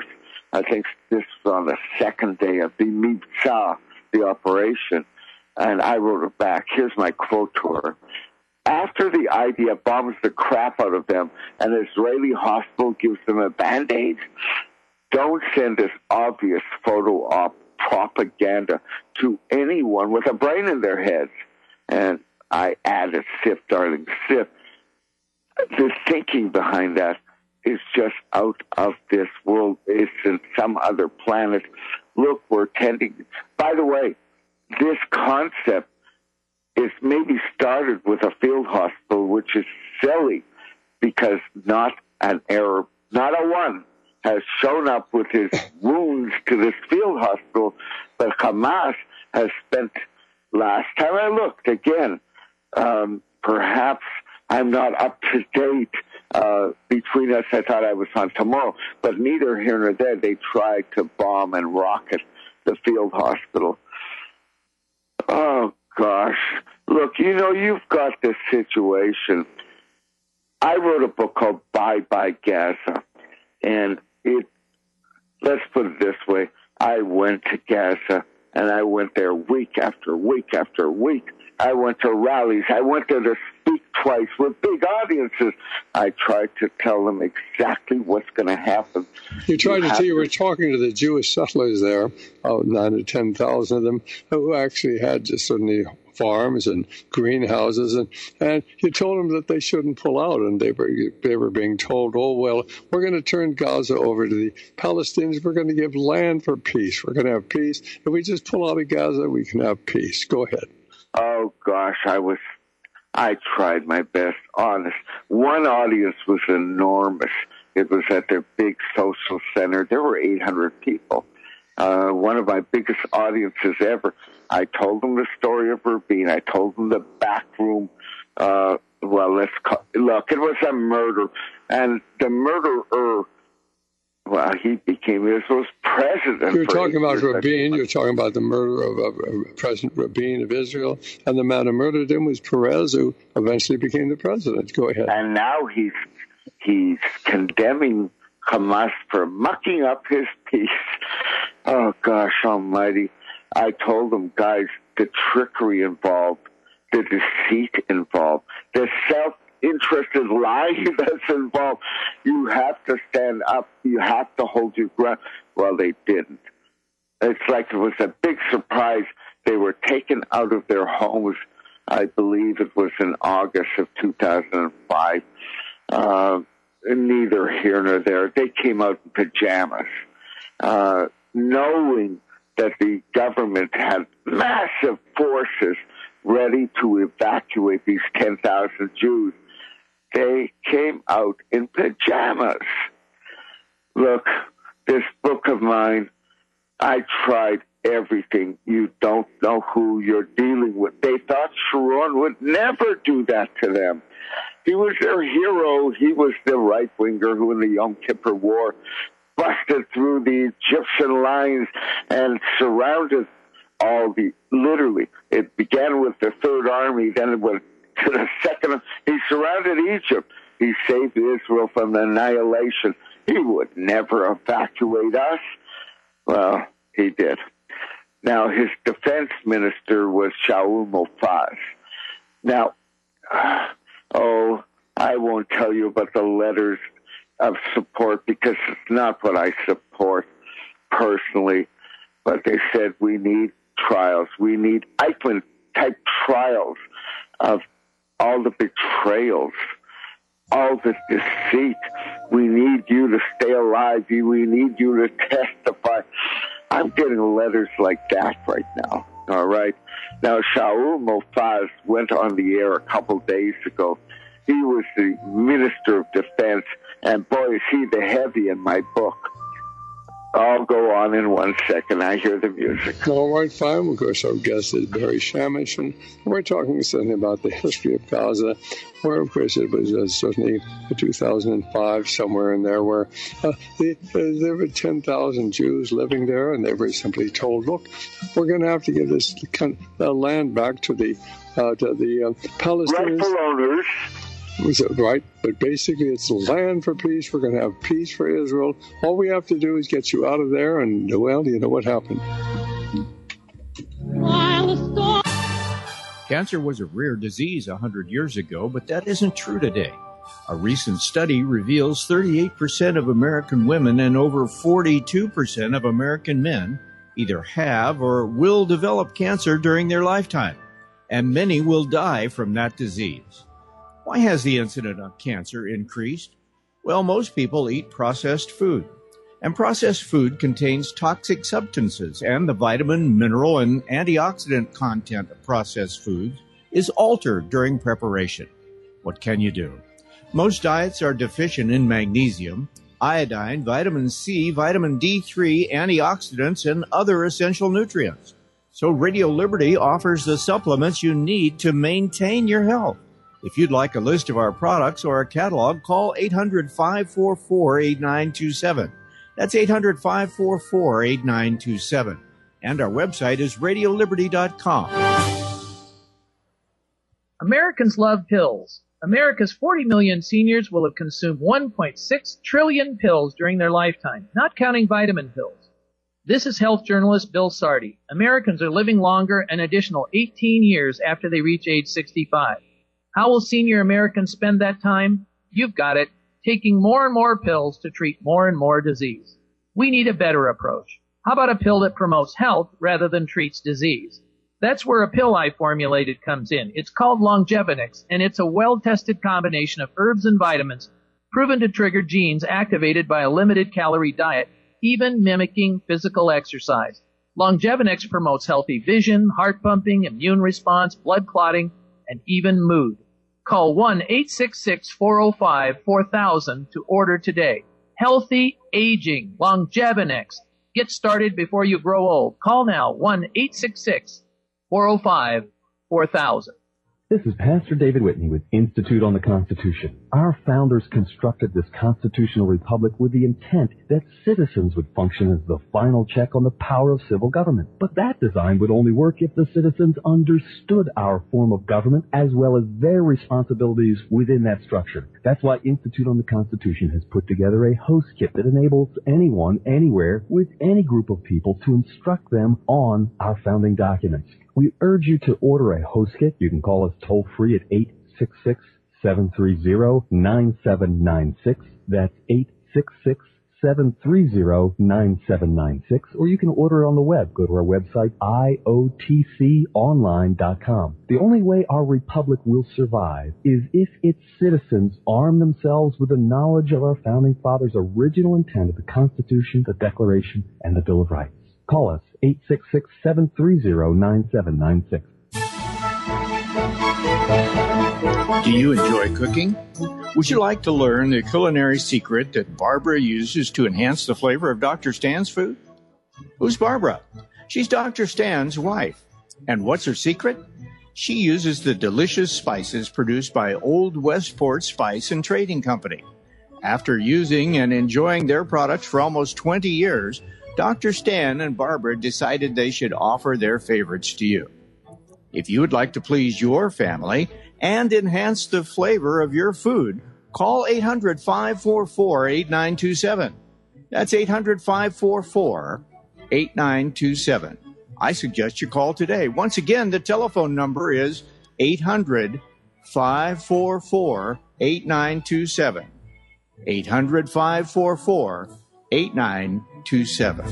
Speaker 12: I think this was on the second day of the Mivtza, the operation, and I wrote it back. Here's my quote to her. After the I D F bombs the crap out of them, an Israeli hospital gives them a Band-Aid, don't send this obvious photo op propaganda to anyone with a brain in their heads. And I added, Sif, darling, Sif. The thinking behind that is just out of this world. It's in some other planet. Look, we're tending. By the way, this concept is maybe started with a field hospital, which is silly because not an Arab, not a one, has shown up with his wounds to this field hospital, but Hamas has spent, last time I looked, again, um, perhaps I'm not up to date. Uh, between us, I thought I was on tomorrow, but neither here nor there, they tried to bomb and rocket the field hospital. Oh, gosh. Look, you know, you've got this situation. I wrote a book called Bye Bye Gaza, and it, let's put it this way, I went to Gaza, and I went there week after week after week. I went to rallies. I went there to speak twice with big audiences. I tried to tell them exactly what's going to happen.
Speaker 1: You tried
Speaker 12: you
Speaker 1: to
Speaker 12: have
Speaker 1: tell you were talking to the Jewish settlers there, oh, nine to ten thousand of them, who actually had just suddenly farms and greenhouses, and, and you told them that they shouldn't pull out, and they were they were being told, oh, well, we're going to turn Gaza over to the Palestinians. We're going to give land for peace. We're going to have peace. If we just pull out of Gaza, we can have peace. Go ahead.
Speaker 12: Oh, gosh, I was, I tried my best, honest. One audience was enormous. It was at their big social center. There were eight hundred people. Uh, one of my biggest audiences ever. I told them the story of Rabin. I told them the back room. Uh, well, let's call, look, it was a murder. And the murderer, well, he became Israel's president.
Speaker 1: You're talking about Rabin. You're talking about the murder of, of, of President Rabin of Israel. And the man who murdered him was Perez, who eventually became the president. Go ahead.
Speaker 12: And now he's he's condemning Hamas for mucking up his peace. Oh, gosh almighty. I told them, guys, the trickery involved, the deceit involved, the self-interested lie that's involved. You have to stand up. You have to hold your ground. Well, they didn't. It's like it was a big surprise. They were taken out of their homes. I believe it was in August of two thousand five. Uh, neither here nor there. They came out in pajamas, uh, knowing that the government had massive forces ready to evacuate these ten thousand Jews. They came out in pajamas. Look, this book of mine, I tried everything. You don't know who you're dealing with. They thought Sharon would never do that to them. He was their hero. He was the right-winger who in the Yom Kippur War busted through the Egyptian lines and surrounded all the, literally, it began with the Third Army, then it went to the Second. He surrounded Egypt. He saved Israel from annihilation. He would never evacuate us. Well, he did. Now, his defense minister was Shaul Mofaz. Now, oh, I won't tell you about the letters of support because it's not what I support personally, but they said we need trials. We need Eichmann-type trials of all the betrayals, all the deceit. We need you to stay alive. We need you to testify. I'm getting letters like that right now, all right? Now, Shaul Mofaz went on the air a couple days ago. He was the Minister of Defense, and boy, is he the heavy in my book. I'll go on in one second. I hear the music.
Speaker 1: All right, fine. Of course, our guest is Barry Shamish, and we're talking something about the history of Gaza, where, of course, it was uh, certainly two thousand five, somewhere in there, where uh, the, uh, there were ten thousand Jews living there, and they were simply told, look, we're going to have to give this uh, land back to the uh, to the uh, Palestinians.
Speaker 12: Rightful owners.
Speaker 1: Was it right? But basically, it's land for peace. We're going to have peace for Israel. All we have to do is get you out of there, and, well, you know what happened.
Speaker 6: Cancer was a rare disease one hundred years ago, but that isn't true today. A recent study reveals thirty-eight percent of American women and over forty-two percent of American men either have or will develop cancer during their lifetime, and many will die from that disease. Why has the incidence of cancer increased? Well, most people eat processed food, and processed food contains toxic substances, and the vitamin, mineral, and antioxidant content of processed foods is altered during preparation. What can you do? Most diets are deficient in magnesium, iodine, vitamin C, vitamin D three, antioxidants, and other essential nutrients. So Radio Liberty offers the supplements you need to maintain your health. If you'd like a list of our products or a catalog, call eight hundred, five four four, eight nine two seven. That's eight hundred, five four four, eight nine two seven. And our website is radio liberty dot com.
Speaker 4: Americans love pills. America's forty million seniors will have consumed one point six trillion pills during their lifetime, not counting vitamin pills. This is health journalist Bill Sardi. Americans are living longer an additional eighteen years after they reach age sixty-five. How will senior Americans spend that time? You've got it, taking more and more pills to treat more and more disease. We need a better approach. How about a pill that promotes health rather than treats disease? That's where a pill I formulated comes in. It's called Longevinix, and it's a well-tested combination of herbs and vitamins proven to trigger genes activated by a limited-calorie diet, even mimicking physical exercise. Longevinix promotes healthy vision, heart pumping, immune response, blood clotting, and even mood. Call one eight six six, four oh five, four thousand to order today. Healthy aging, Longevinix. Get started before you grow old. Call now, one eight six six, four oh five, four thousand.
Speaker 7: This is Pastor David Whitney with Institute on the Constitution. Our founders constructed this constitutional republic with the intent that citizens would function as the final check on the power of civil government. But that design would only work if the citizens understood our form of government as well as their responsibilities within that structure. That's why Institute on the Constitution has put together a host kit that enables anyone, anywhere, with any group of people to instruct them on our founding documents. We urge you to order a host kit. You can call us toll-free at eight six six, seven three zero, nine seven nine six. That's eight six six, seven three zero, nine seven nine six. Or you can order it on the web. Go to our website, I O T C online dot com. The only way our republic will survive is if its citizens arm themselves with the knowledge of our founding fathers' original intent of the Constitution, the Declaration, and the Bill of Rights. Call us, eight six six, seven three zero, nine seven nine six.
Speaker 6: Do you enjoy cooking? Would you like to learn the culinary secret that Barbara uses to enhance the flavor of Doctor Stan's food? Who's Barbara? She's Doctor Stan's wife. And what's her secret? She uses the delicious spices produced by Old Westport Spice and Trading Company. After using and enjoying their products for almost twenty years, Doctor Stan and Barbara decided they should offer their favorites to you. If you would like to please your family and enhance the flavor of your food, call eight hundred, five four four, eight nine two seven. That's eight hundred, five four four, eight nine two seven. I suggest you call today. Once again, the telephone number is eight hundred, five four four, eight nine two seven. eight hundred, five four four, eight nine two seven.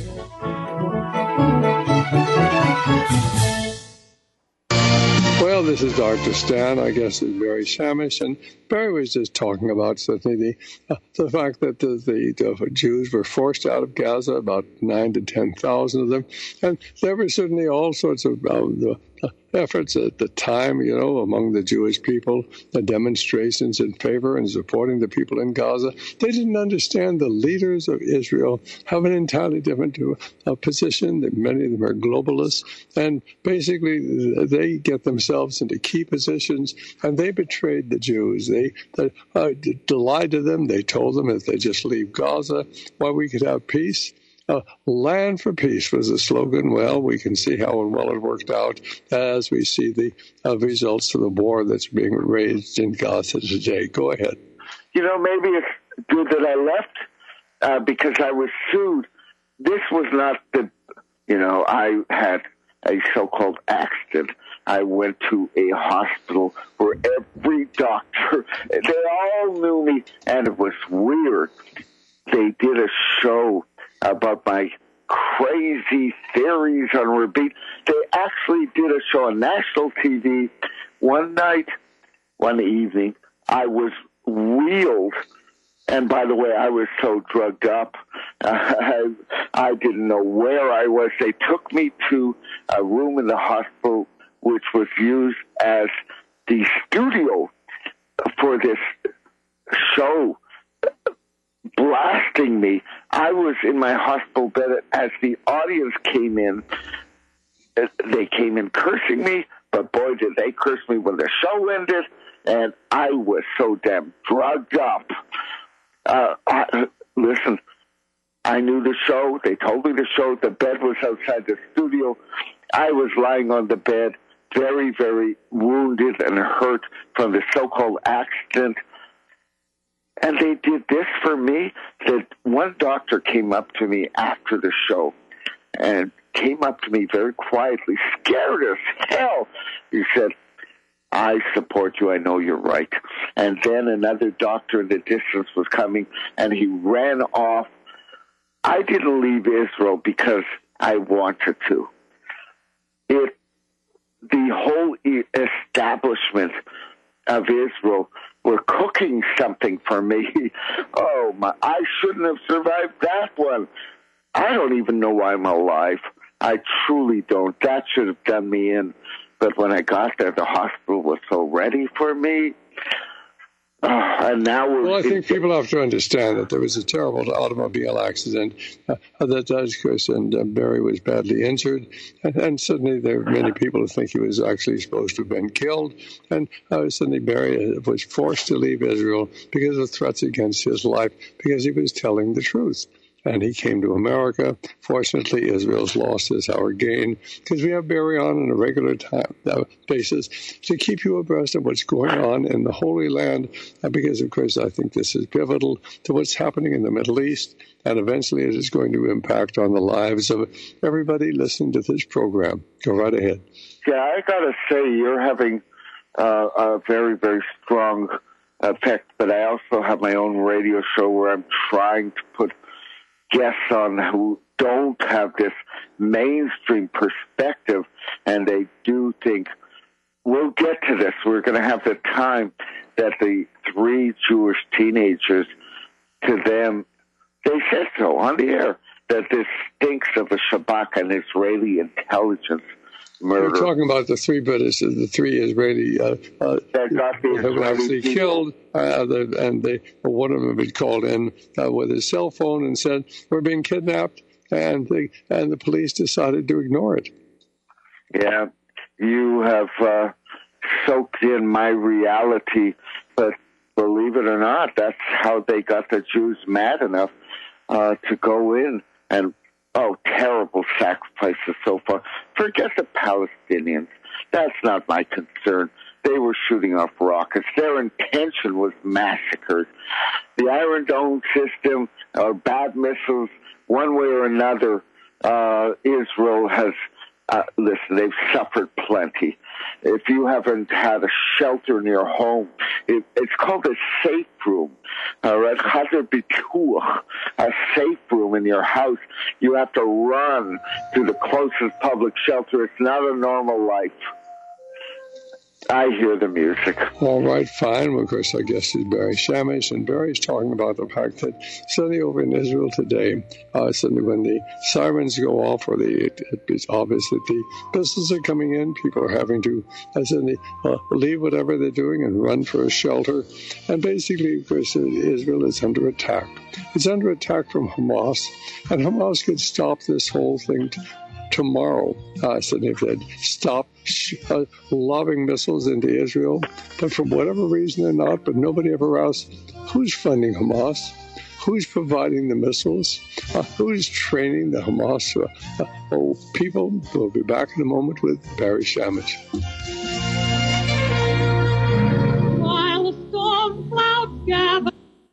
Speaker 1: Well, this is Doctor Stan. I guess it's Barry Shamish, and Barry was just talking about certainly the uh, the fact that the, the, the Jews were forced out of Gaza, about nine to ten thousand of them, and there were certainly all sorts of um, the, uh, efforts at the time, you know, among the Jewish people, the demonstrations in favor and supporting the people in Gaza. They didn't understand the leaders of Israel have an entirely different uh, position. Many of them are globalists, and basically they get themselves into key positions, and they betrayed the Jews. They, they uh, lied to them. They told them if they just leave Gaza, well, we could have peace. uh, land for peace was the slogan. Well, we can see how well it worked out as we see the uh, results of the war that's being waged in Gaza today. Go ahead.
Speaker 12: You know, maybe it's good that I left uh, because I was sued. This was not the, you know, I had a so-called accident. I went to a hospital where every doctor, they all knew me, and it was weird. They did a show about my crazy theories on repeat. They actually did a show on national T V. One night, one evening, I was wheeled. And by the way, I was so drugged up, uh, I, I didn't know where I was. They took me to a room in the hospital, which was used as the studio for this show, blasting me. I was in my hospital bed as the audience came in. They came in cursing me, but boy, did they curse me when the show ended, and I was so damn drugged up. Uh, I, listen, I knew the show. They told me the show. The bed was outside the studio. I was lying on the bed, very, very wounded and hurt from the so-called accident. And they did this for me, that one doctor came up to me after the show and came up to me very quietly, scared as hell. He said, I support you. I know you're right. And then another doctor in the distance was coming, and he ran off. I didn't leave Israel because I wanted to. It, the whole establishment of Israel were cooking something for me. Oh, my, I shouldn't have survived that one. I don't even know why I'm alive. I truly don't. That should have done me in. But when I got there, the hospital was so ready for me. Uh, and now we're...
Speaker 1: Well, I think people have to understand that there was a terrible automobile accident uh, that does, Chris, and uh, Barry was badly injured. And, and suddenly there are many people who think he was actually supposed to have been killed. And uh, suddenly Barry was forced to leave Israel because of threats against his life, because he was telling the truth. And he came to America. Fortunately, Israel's loss is our gain, because we have Barry on on a regular time uh, basis to keep you abreast of what's going on in the Holy Land, uh, because, of course, I think this is pivotal to what's happening in the Middle East, and eventually it is going to impact on the lives of everybody listening to this program. Go right ahead.
Speaker 12: Yeah, I got to say, you're having uh, a very, very strong effect, but I also have my own radio show where I'm trying to put guests on who don't have this mainstream perspective, and they do think, we'll get to this. We're going to have the time that the three Jewish teenagers, to them, they said so on the air, that this stinks of a Shabak and Israeli intelligence murder.
Speaker 1: We're talking about the three British, the three Israeli uh, uh,
Speaker 12: that got the
Speaker 1: who were actually killed, uh, the, and they, one of them had called in uh, with his cell phone and said, we're being kidnapped, and the, and the police decided to ignore it.
Speaker 12: Yeah, you have uh, soaked in my reality, but believe it or not, that's how they got the Jews mad enough uh, to go in and Oh, terrible sacrifices so far. Forget the Palestinians. That's not my concern. They were shooting off rockets. Their intention was massacres. The Iron Dome system, or bad missiles, one way or another, uh, Israel has, uh, listen, they've suffered plenty. If you haven't had a shelter in your home, it, it's called a safe room. All right, Chazer Bituach, a safe room in your house. You have to run to the closest public shelter. It's not a normal life. I hear the music.
Speaker 1: All right, fine. Well, of course, our guest is Barry Shamish, and Barry's talking about the fact that suddenly over in Israel today, uh, suddenly when the sirens go off, or the, it, it's obvious that the missiles are coming in, people are having to uh, suddenly uh, leave whatever they're doing and run for a shelter. And basically, of course, Israel is under attack. It's under attack from Hamas, and Hamas could stop this whole thing t- tomorrow. Uh, so if they'd stop uh, lobbing missiles into Israel, but for whatever reason they're not, but nobody ever asks, who's funding Hamas? who's providing the missiles? Uh, who's training the Hamas uh, oh, people? We'll be back in a moment with Barry Shamish.
Speaker 11: While storm clouds gather.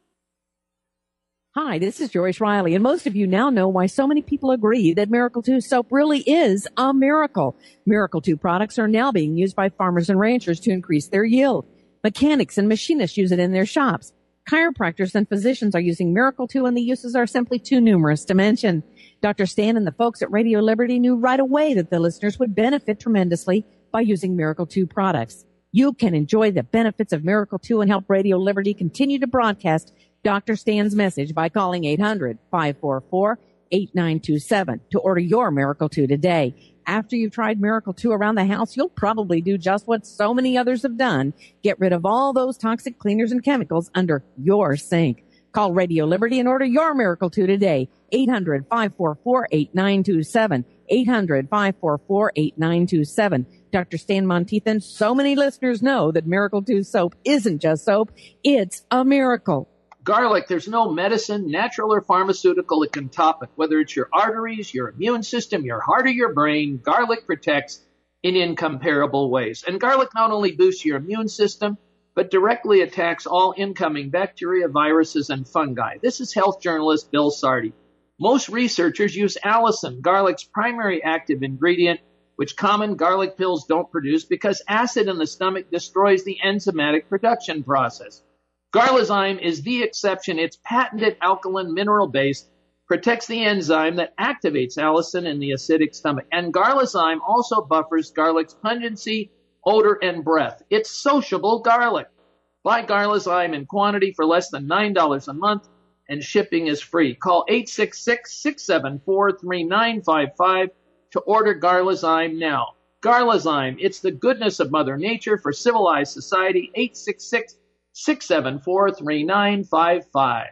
Speaker 8: Hi, this is Joyce Riley, and most of you now know why so many people agree that Miracle two soap really is a miracle. Miracle two products are now being used by farmers and ranchers to increase their yield. Mechanics and machinists use it in their shops. Chiropractors and physicians are using Miracle two, and the uses are simply too numerous to mention. Doctor Stan and the folks at Radio Liberty knew right away that the listeners would benefit tremendously by using Miracle two products. You can enjoy the benefits of Miracle two and help Radio Liberty continue to broadcast Doctor Stan's message by calling eight hundred, five four four, eight nine two seven to order your Miracle two today. After you've tried Miracle two around the house, you'll probably do just what so many others have done. Get rid of all those toxic cleaners and chemicals under your sink. Call Radio Liberty and order your Miracle two today. eight hundred, five four four, eight nine two seven. eight hundred, five four four, eight nine two seven. Doctor Stan Monteith, so many listeners know that Miracle two soap isn't just soap, it's a miracle.
Speaker 4: Garlic, there's no medicine, natural or pharmaceutical that can top it. Whether it's your arteries, your immune system, your heart or your brain, garlic protects in incomparable ways. And garlic not only boosts your immune system, but directly attacks all incoming bacteria, viruses, and fungi. This is health journalist Bill Sardi. Most researchers use allicin, garlic's primary active ingredient, which common garlic pills don't produce because acid in the stomach destroys the enzymatic production process. Garlizyme is the exception. Its patented alkaline mineral base protects the enzyme that activates allicin in the acidic stomach. And Garlizyme also buffers garlic's pungency, odor, and breath. It's sociable garlic. Buy Garlizyme in quantity for less than nine dollars a month, and shipping is free. Call eight six six, six seven four, three nine five five to order Garlizyme now. Garlizyme, it's the goodness of Mother Nature for civilized society. eight six six, six seven four, three nine five five.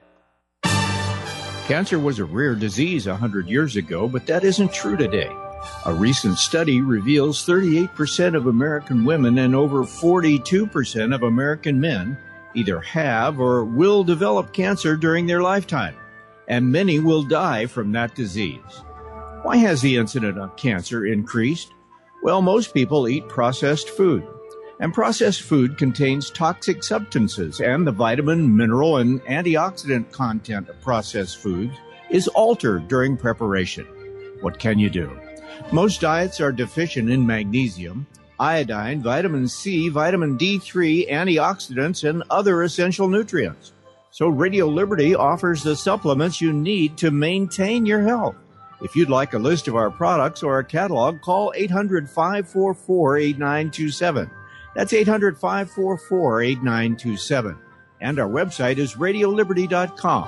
Speaker 6: Cancer was a rare disease one hundred years ago, but that isn't true today. A recent study reveals thirty-eight percent of American women and over forty-two percent of American men either have or will develop cancer during their lifetime, and many will die from that disease. Why has the incidence of cancer increased? Well, most people eat processed food. And processed food contains toxic substances, and the vitamin, mineral, and antioxidant content of processed foods is altered during preparation. What can you do? Most diets are deficient in magnesium, iodine, vitamin C, vitamin D three, antioxidants, and other essential nutrients. So Radio Liberty offers the supplements you need to maintain your health. If you'd like a list of our products or a catalog, call eight hundred, five four four, eight nine two seven. That's eight hundred, five four four, eight nine two seven. And our website is radio liberty dot com.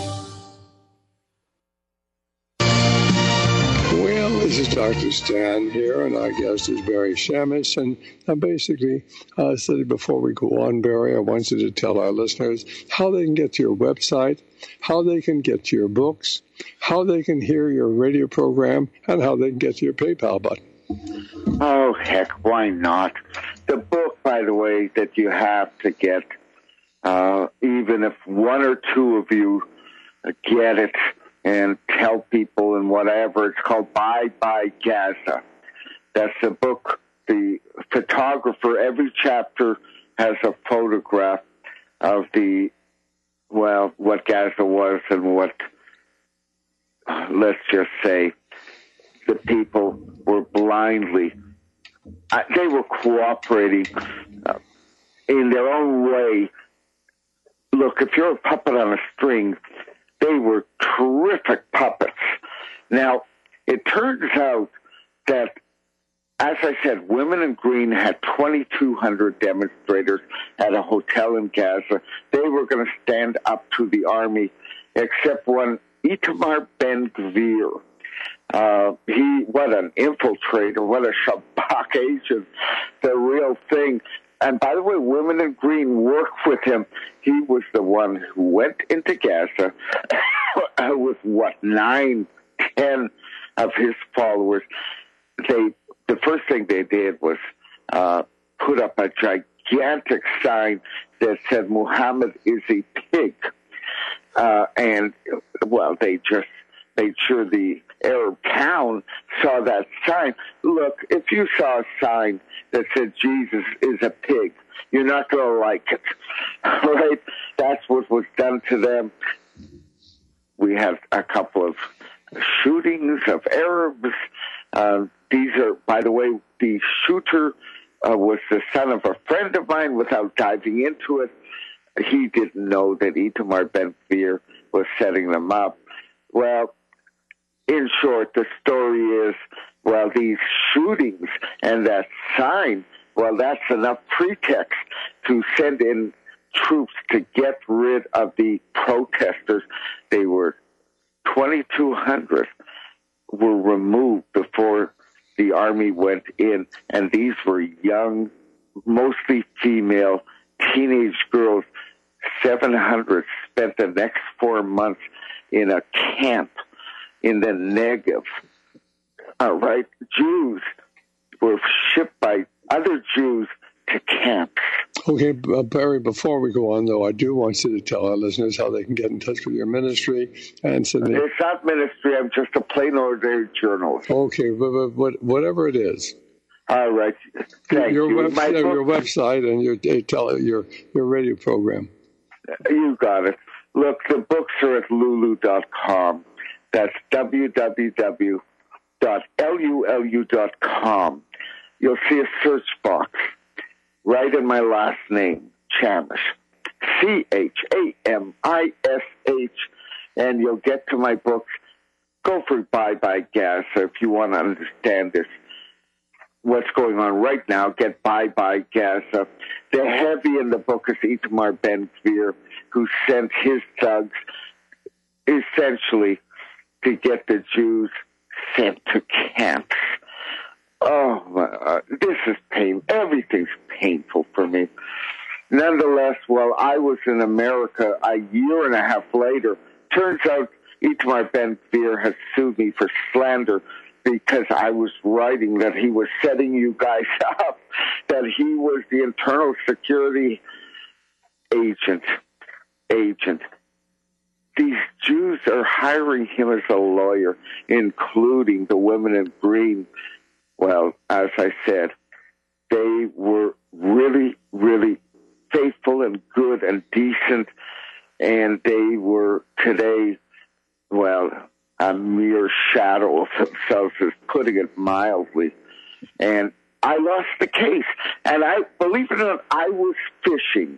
Speaker 1: Well, this is Doctor Stan here, and our guest is Barry Shamish. And I basically uh, said before we go on, Barry, I want you to tell our listeners how they can get to your website, how they can get to your books, how they can hear your radio program, and how they can get to your PayPal button.
Speaker 12: Oh, heck, why not? The book, by the way, that you have to get, uh, even if one or two of you get it and tell people and whatever, it's called Bye Bye Gaza. That's the book. The photographer, every chapter has a photograph of the, well, what Gaza was and what, uh, let's just say, the people were blindly, uh, they were cooperating uh, in their own way. Look, if you're a puppet on a string, they were terrific puppets. Now, it turns out that, as I said, Women in Green had twenty-two hundred demonstrators at a hotel in Gaza. They were going to stand up to the army, except one, Itamar Ben-Gvir. Uh, he, what an infiltrator, what a Shabak agent, the real thing. And by the way, Women in Green worked with him. He was the one who went into Gaza with, what, nine, ten of his followers. They, the first thing they did was uh, put up a gigantic sign that said, Muhammad is a pig. uh, and, well, they just made sure the Arab town saw that sign. Look, if you saw a sign that said Jesus is a pig, you're not going to like it, right? That's what was done to them. We have a couple of shootings of Arabs. Uh, these are, by the way, the shooter uh, was the son of a friend of mine. Without diving into it, he didn't know that Itamar Ben-Gvir was setting them up. Well, in short, the story is, well, these shootings and that sign, well, that's enough pretext to send in troops to get rid of the protesters. They were twenty-two hundred were removed before the army went in, and these were young, mostly female, teenage girls. seven hundred spent the next four months in a camp in the Negev. All right, Jews were shipped by other Jews to camps.
Speaker 1: Okay, uh, Barry, before we go on, though, I do want you to tell our listeners how they can get in touch with your ministry. And so they...
Speaker 12: It's not ministry. I'm just a plain ordinary journalist.
Speaker 1: Okay, but, but whatever it is.
Speaker 12: All right. Thank
Speaker 1: your,
Speaker 12: you.
Speaker 1: Website, your website and your, tell your, your radio program.
Speaker 12: You got it. Look, the books are at lulu dot com. That's w w w dot lulu dot com. You'll see a search box. Right in my last name, Chamish, C H A M I S H, and you'll get to my books. Go for Bye Bye Gaza if you want to understand this. What's going on right now, get Bye Bye Gaza. The heavy in the book is Itamar Ben-Gvir, who sent his thugs essentially to get the Jews sent to camps. Oh, my, uh, this is pain. Everything's painful for me. Nonetheless, while I was in America a year and a half later, turns out Itamar Ben-Gvir has sued me for slander because I was writing that he was setting you guys up, that he was the internal security agent. Agent. These Jews are hiring him as a lawyer, including the women in green. Well, as I said, they were really, really faithful and good and decent, and they were today, well, a mere shadow of themselves, is putting it mildly. And I lost the case. And I, believe it or not, I was fishing.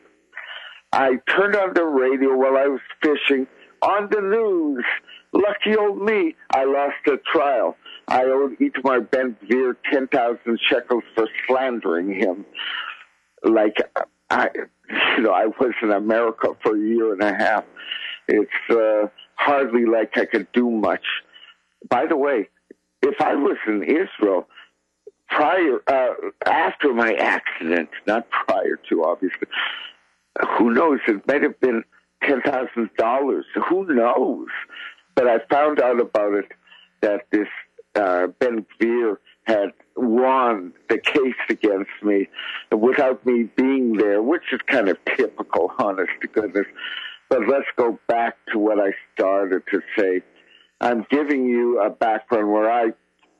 Speaker 12: I turned on the radio while I was fishing. On the news, lucky old me, I lost the trial. I owed Itamar Ben-Gvir ten thousand shekels for slandering him. Like, I, you know, I was in America for a year and a half. It's uh, hardly like I could do much. By the way, if I was in Israel prior, uh, after my accident, not prior to, obviously, who knows? It might have been ten thousand dollars. Who knows? But I found out about it that this uh, Ben-Gvir had won the case against me without me being there, which is kind of typical, honest to goodness. But let's go back to what I started to say. I'm giving you a background where I,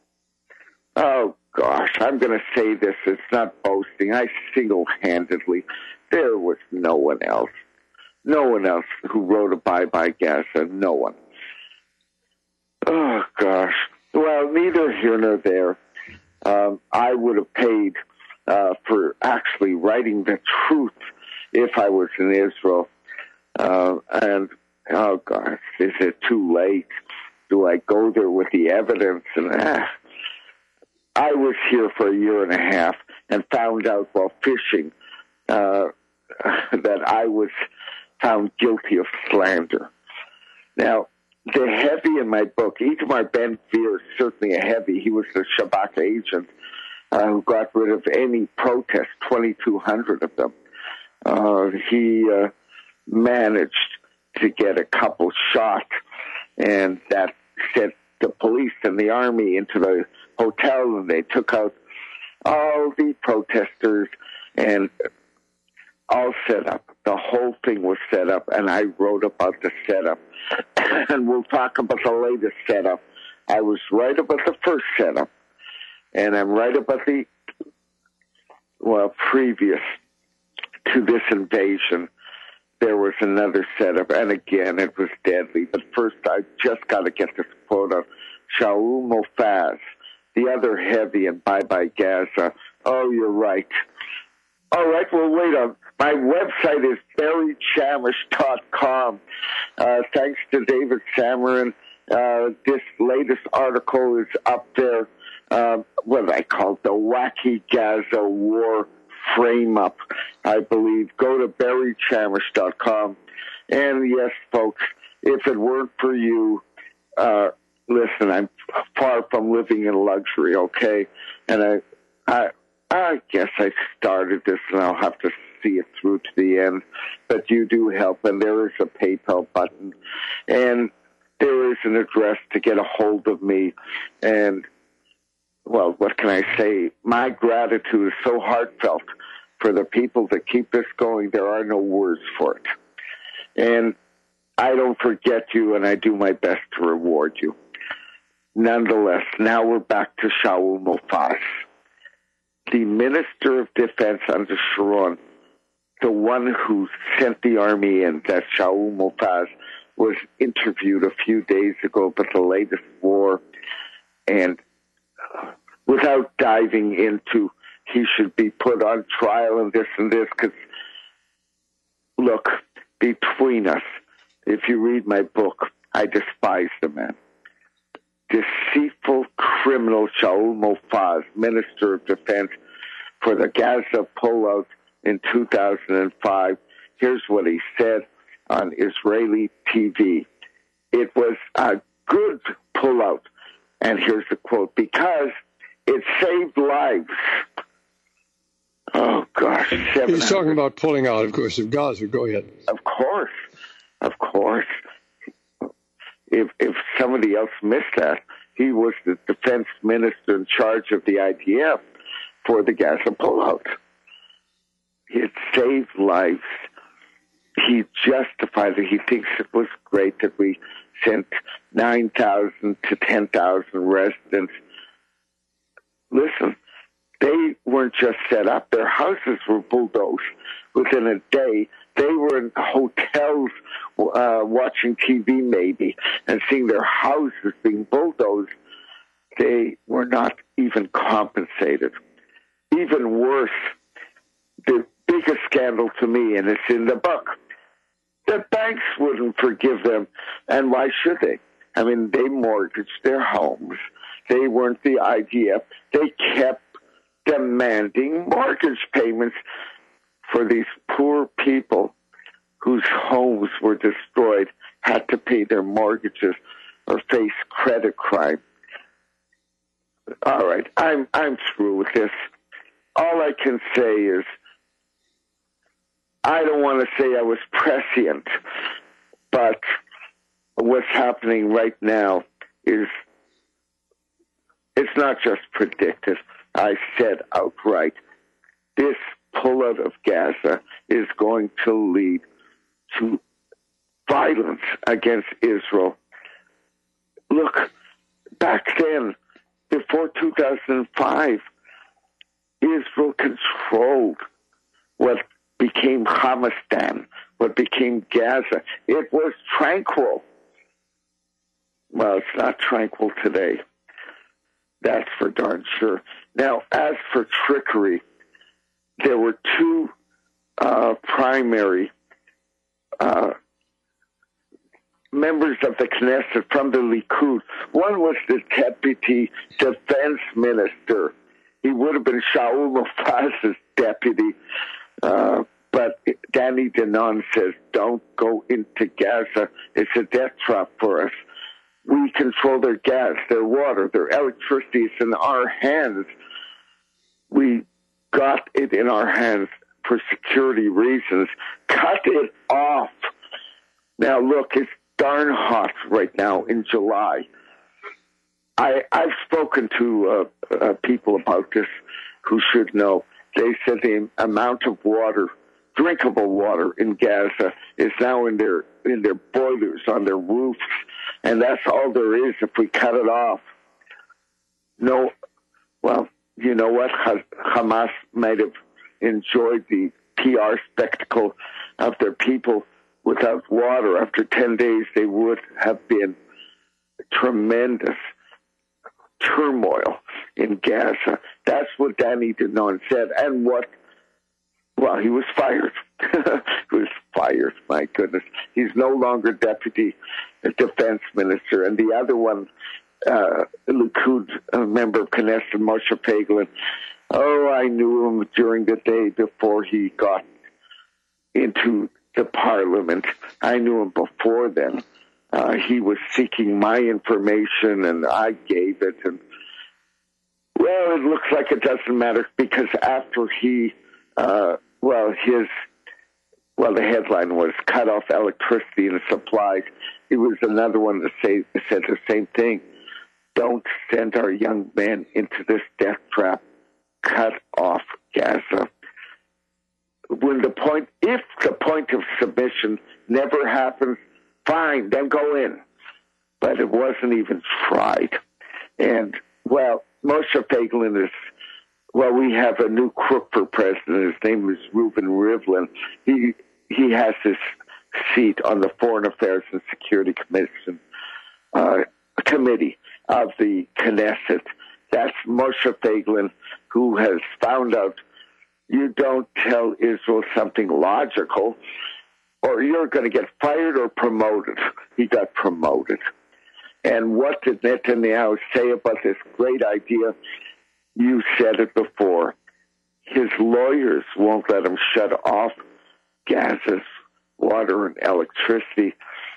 Speaker 12: oh gosh, I'm going to say this. It's not boasting. I single-handedly, there was no one else. No one else who wrote a Bye Bye Gaza. No one. Oh, gosh. Well, neither here nor there. Um, I would have paid uh, for actually writing the truth if I was in Israel. Uh, and, oh, gosh, is it too late? Do I go there with the evidence? And ah, I was here for a year and a half and found out while fishing uh, that I was found guilty of slander. Now, the heavy in my book, Itamar Ben-Gvir is certainly a heavy. He was the Shabak agent uh, who got rid of any protest, twenty-two hundred of them. Uh, he uh, managed to get a couple shot, and that sent the police and the army into the hotel, and they took out all the protesters and all set up. the whole thing was set up, and I wrote about the setup. And we'll talk about the latest setup. I was right about the first setup, and I'm right about the, well, previous to this invasion. There was another setup, and again, it was deadly. But first, I just got to get this quote of Shaul Mofaz, the other heavy in Bye Bye Gaza. Oh, you're right. All right, well, wait on. My website is barry chamish dot com. Uh, thanks to David Samarin. Uh, this latest article is up there. Uh, what I call it, the Wacky Gaza War Frame-Up, I believe. Go to barry chamish dot com. And yes, folks, if it weren't for you, uh, listen, I'm far from living in luxury, okay? And I, I, I guess I started this, and I'll have to see it through to the end. But you do help, and there is a PayPal button, and there is an address to get a hold of me. And, well, what can I say? My gratitude is so heartfelt for the people that keep this going. There are no words for it. And I don't forget you, and I do my best to reward you. Nonetheless, now we're back to Shaul Mofaz, the Minister of Defense under Sharon, the one who sent the army in. That Shaul Mofaz was interviewed a few days ago about the latest war, and without diving into he should be put on trial and this and this, because, look, between us, if you read my book, I despise the man. Deceitful criminal Shaul Mofaz, Minister of Defense, for the Gaza pullout in two thousand five. Here's what he said on Israeli T V. It was a good pullout, and here's the quote, because it saved lives. Oh, gosh.
Speaker 1: He's talking about pulling out, of course, of Gaza. Go ahead.
Speaker 12: Of course. Of course. If if somebody else missed that, he was the defense minister in charge of the I D F for the Gaza pullout. It saved lives. He justifies it. He thinks it was great that we sent nine thousand to ten thousand residents. Listen, they weren't just set up. Their houses were bulldozed within a day. They were in hotels uh, watching T V maybe and seeing their houses being bulldozed. They were not even compensated. Even worse, the biggest scandal to me, and it's in the book, the banks wouldn't forgive them. And why should they? I mean, they mortgaged their homes. They weren't the I D F. They kept demanding mortgage payments for these poor people whose homes were destroyed, had to pay their mortgages or face credit crime. All right, I'm I'm through with this. All I can say is I don't want to say I was prescient, but what's happening right now is it's not just predicted. I said outright, this pullout of Gaza is going to lead to violence against Israel. Look, back then, before two thousand five, Israel controlled what became Hamastan, what became Gaza. It was tranquil. Well, it's not tranquil today. That's for darn sure. Now, as for trickery, there were two uh, primary uh, members of the Knesset from the Likud. One was the deputy defense minister. He would have been Shaul Mofaz's deputy, uh, but Danny Danon says, don't go into Gaza. It's a death trap for us. We control their gas, their water, their electricity. It's in our hands. We got it in our hands for security reasons. Cut it off. Now, look, it's darn hot right now in July. I, I've spoken to uh, uh, people about this who should know. They said the amount of water drinkable water in Gaza is now in their in their boilers on their roofs, and that's all there is if we cut it off. No, well, you know what? Hamas might have enjoyed the P R spectacle of their people without water. After ten days, they would have been tremendous turmoil in Gaza. That's what Danny Danon said, and what, well, he was fired. He was fired, my goodness. He's no longer deputy defense minister. And the other one, uh, Likud uh, member of Knesset, Moshe Feiglin, oh, I knew him during the day before he got into the parliament. I knew him before then. Uh, he was seeking my information, and I gave it. And well, it looks like it doesn't matter, because after he, uh, well, his, well, the headline was cut off electricity and supplies. He was another one that say, said the same thing. Don't send our young men into this death trap. Cut off Gaza. When the point, if the point of submission never happens, fine, then go in. But it wasn't even tried. And, well, Moshe Feiglin is, well, we have a new crook for president. His name is Reuven Rivlin. He he has his seat on the Foreign Affairs and Security Commission uh, Committee of the Knesset. That's Moshe Feiglin, who has found out you don't tell Israel something logical, or you're going to get fired or promoted. He got promoted. And what did Netanyahu say about this great idea? You said it before. His lawyers won't let him shut off Gaza's water and electricity.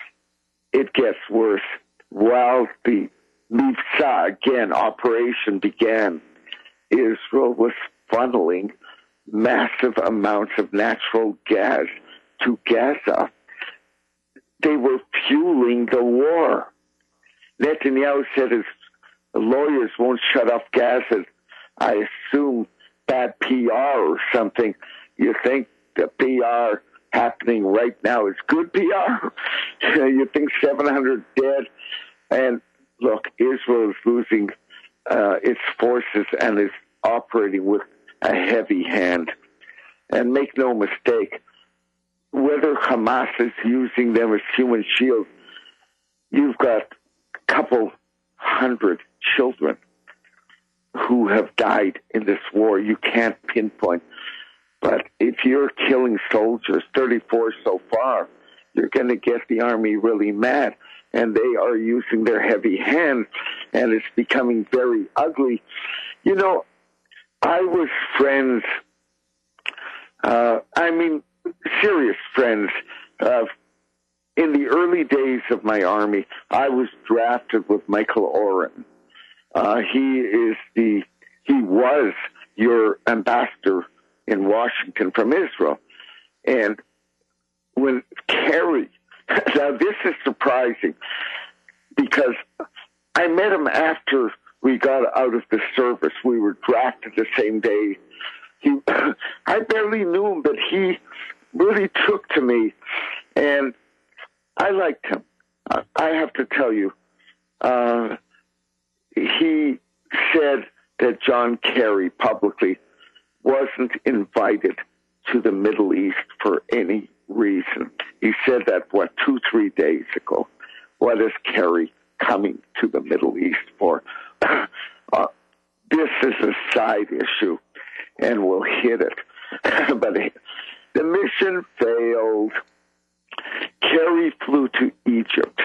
Speaker 12: It gets worse. While the Mivtza, again, operation began, Israel was funneling massive amounts of natural gas to Gaza. They were fueling the war. Netanyahu said his lawyers won't shut off Gaza. I assume bad P R or something. You think the P R happening right now is good P R? You think seven hundred dead? And look, Israel is losing uh, its forces and is operating with a heavy hand. And make no mistake, whether Hamas is using them as human shields, you've got a couple hundred children who have died in this war. You can't pinpoint. But if you're killing soldiers, thirty-four so far, you're going to get the army really mad. And they are using their heavy hands, and it's becoming very ugly. You know, I was friends, uh, I mean, serious friends. Uh, in the early days of my army, I was drafted with Michael Oren. Uh, he is the, he was your ambassador in Washington from Israel. And when Kerry, now this is surprising because I met him after we got out of the service. We were drafted the same day. He, I barely knew him, but he really took to me, and I liked him. I have to tell you, uh, he said that John Kerry publicly wasn't invited to the Middle East for any reason. He said that, what, two, three days ago. What is Kerry coming to the Middle East for? Uh, this is a side issue, and we'll hit it. But the mission failed. Kerry flew to Egypt,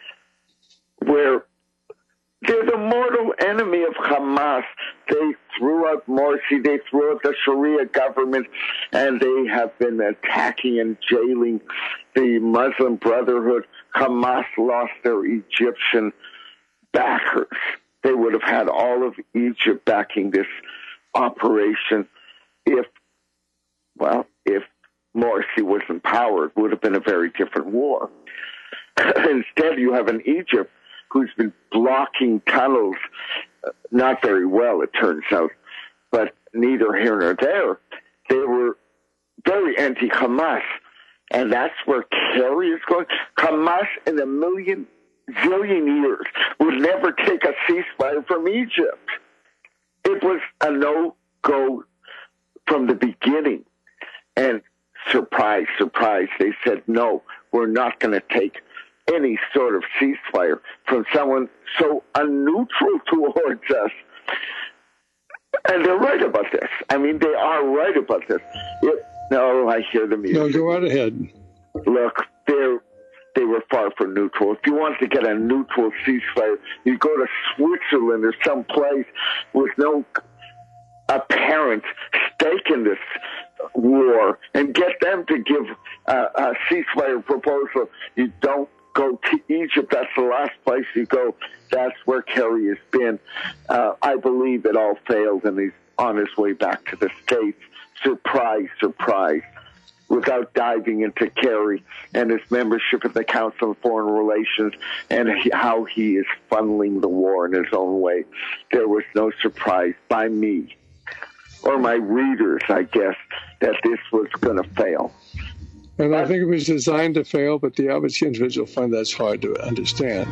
Speaker 12: where they're the mortal enemy of Hamas. They threw out Morsi, they threw out the Sharia government, and they have been attacking and jailing the Muslim Brotherhood. Hamas lost their Egyptian backers. They would have had all of Egypt backing this operation if, well, if Morsi was in power. It would have been a very different war. Instead, you have an Egypt who's been blocking tunnels, uh, not very well, it turns out, but neither here nor there. They were very anti-Hamas. And that's where Kerry is going. Hamas in a million, zillion years would never take a ceasefire from Egypt. It was a no-go from the beginning. And surprise, surprise, they said, no, we're not going to take any sort of ceasefire from someone so unneutral towards us. And they're right about this. I mean, they are right about this. It, no, I hear the music.
Speaker 1: No, go right ahead.
Speaker 12: Look, they're, they were far from neutral. If you want to get a neutral ceasefire, you go to Switzerland or someplace with no apparent stake in this war and get them to give uh, a ceasefire proposal. You don't go to Egypt. That's the last place you go. That's where Kerry has been. Uh, I believe it all failed, and he's on his way back to the States. Surprise, surprise. Without diving into Kerry and his membership in the Council of Foreign Relations and he, how he is funneling the war in his own way, there was no surprise by me or my readers, I guess, that this was going to fail.
Speaker 1: And I think it was designed to fail, but the average individual find that's hard to understand.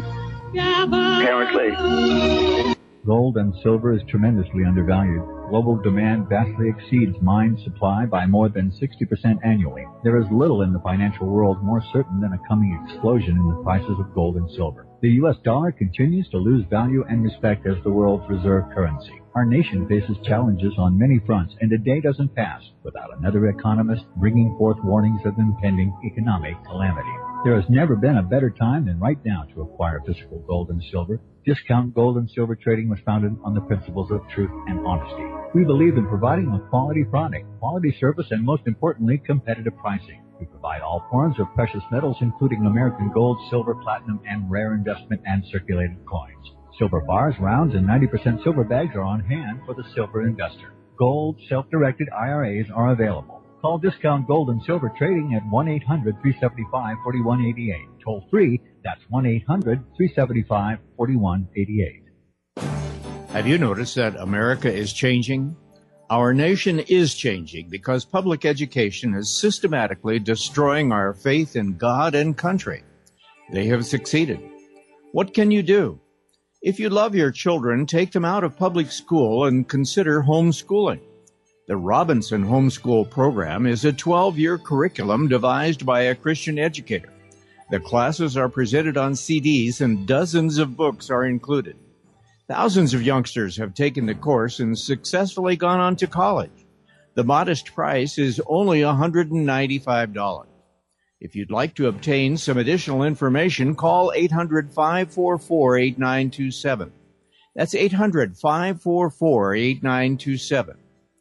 Speaker 12: Apparently.
Speaker 3: Gold and silver is tremendously undervalued. Global demand vastly exceeds mine supply by more than sixty percent annually. There is little in the financial world more certain than a coming explosion in the prices of gold and silver. The U S dollar continues to lose value and respect as the world's reserve currency. Our nation faces challenges on many fronts, and a day doesn't pass without another economist bringing forth warnings of impending economic calamity. There has never been a better time than right now to acquire physical gold and silver. Discount Gold and Silver Trading was founded on the principles of truth and honesty. We believe in providing a quality product, quality service, and most importantly, competitive pricing. We provide all forms of precious metals, including American gold, silver, platinum, and rare investment and circulated coins. Silver bars, rounds, and ninety percent silver bags are on hand for the silver investor. Gold, self-directed I R As are available. Call Discount Gold and Silver Trading at one eight hundred, three seven five, four one eight eight. Toll free, that's one eight hundred, three seven five, four one eight eight.
Speaker 6: Have you noticed that America is changing? Our nation is changing because public education is systematically destroying our faith in God and country. They have succeeded. What can you do? If you love your children, take them out of public school and consider homeschooling. The Robinson Homeschool Program is a twelve-year curriculum devised by a Christian educator. The classes are presented on C Ds and dozens of books are included. Thousands of youngsters have taken the course and successfully gone on to college. The modest price is only one hundred ninety-five dollars. If you'd like to obtain some additional information, call eight hundred, five four four, eight nine two seven. That's eight hundred, five four four, eight nine two seven.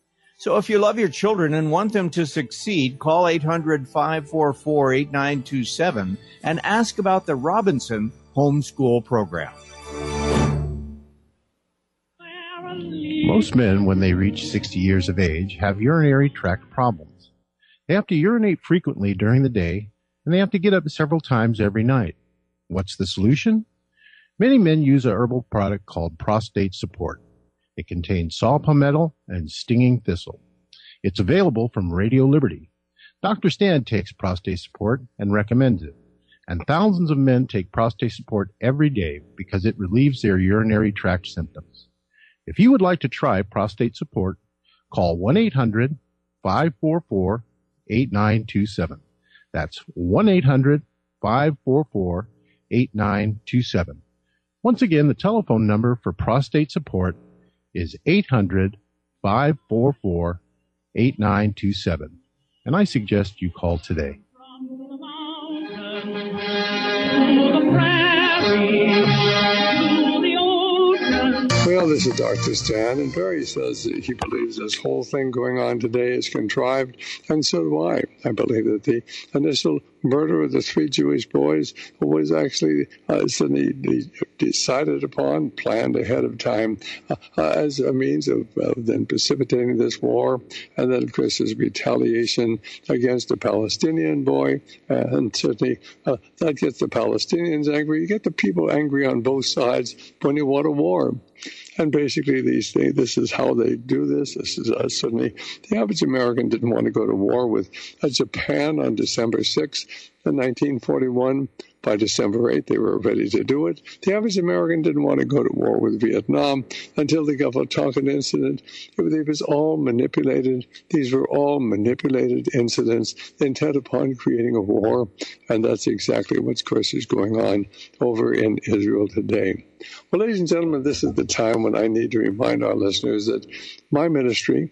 Speaker 6: So if you love your children and want them to succeed, call eight hundred, five four four, eight nine two seven and ask about the Robinson Homeschool Program.
Speaker 10: Most men, when they reach sixty years of age, have urinary tract problems. They have to urinate frequently during the day, and they have to get up several times every night. What's the solution? Many men use a herbal product called Prostate Support. It contains saw palmetto and stinging thistle. It's available from Radio Liberty. Doctor Stan takes Prostate Support and recommends it. And thousands of men take Prostate Support every day because it relieves their urinary tract symptoms. If you would like to try Prostate Support, call one eight hundred, five four four, eight nine two seven. That's one eight hundred, five four four, eight nine two seven. Once again, the telephone number for Prostate Support is eight hundred, five four four, eight nine two seven. And I suggest you call today.
Speaker 1: Well, this is Doctor Stan, and Barry says that he believes this whole thing going on today is contrived, and so do I. I believe that the initial murder of the three Jewish boys was actually uh, suddenly decided upon, planned ahead of time uh, uh, as a means of uh, then precipitating this war, and then, of course, there's retaliation against the Palestinian boy, uh, and certainly uh, that gets the Palestinians angry. You get the people angry on both sides when you want a war. And basically, these things, this is how they do this. This is uh, suddenly the average American didn't want to go to war with uh, Japan on December sixth, in nineteen forty-one. By December eighth, they were ready to do it. The average American didn't want to go to war with Vietnam until the Gulf of Tonkin incident. It was all manipulated. These were all manipulated incidents intent upon creating a war, and that's exactly what, of course, is going on over in Israel today. Well, ladies and gentlemen, this is the time when I need to remind our listeners that my ministry,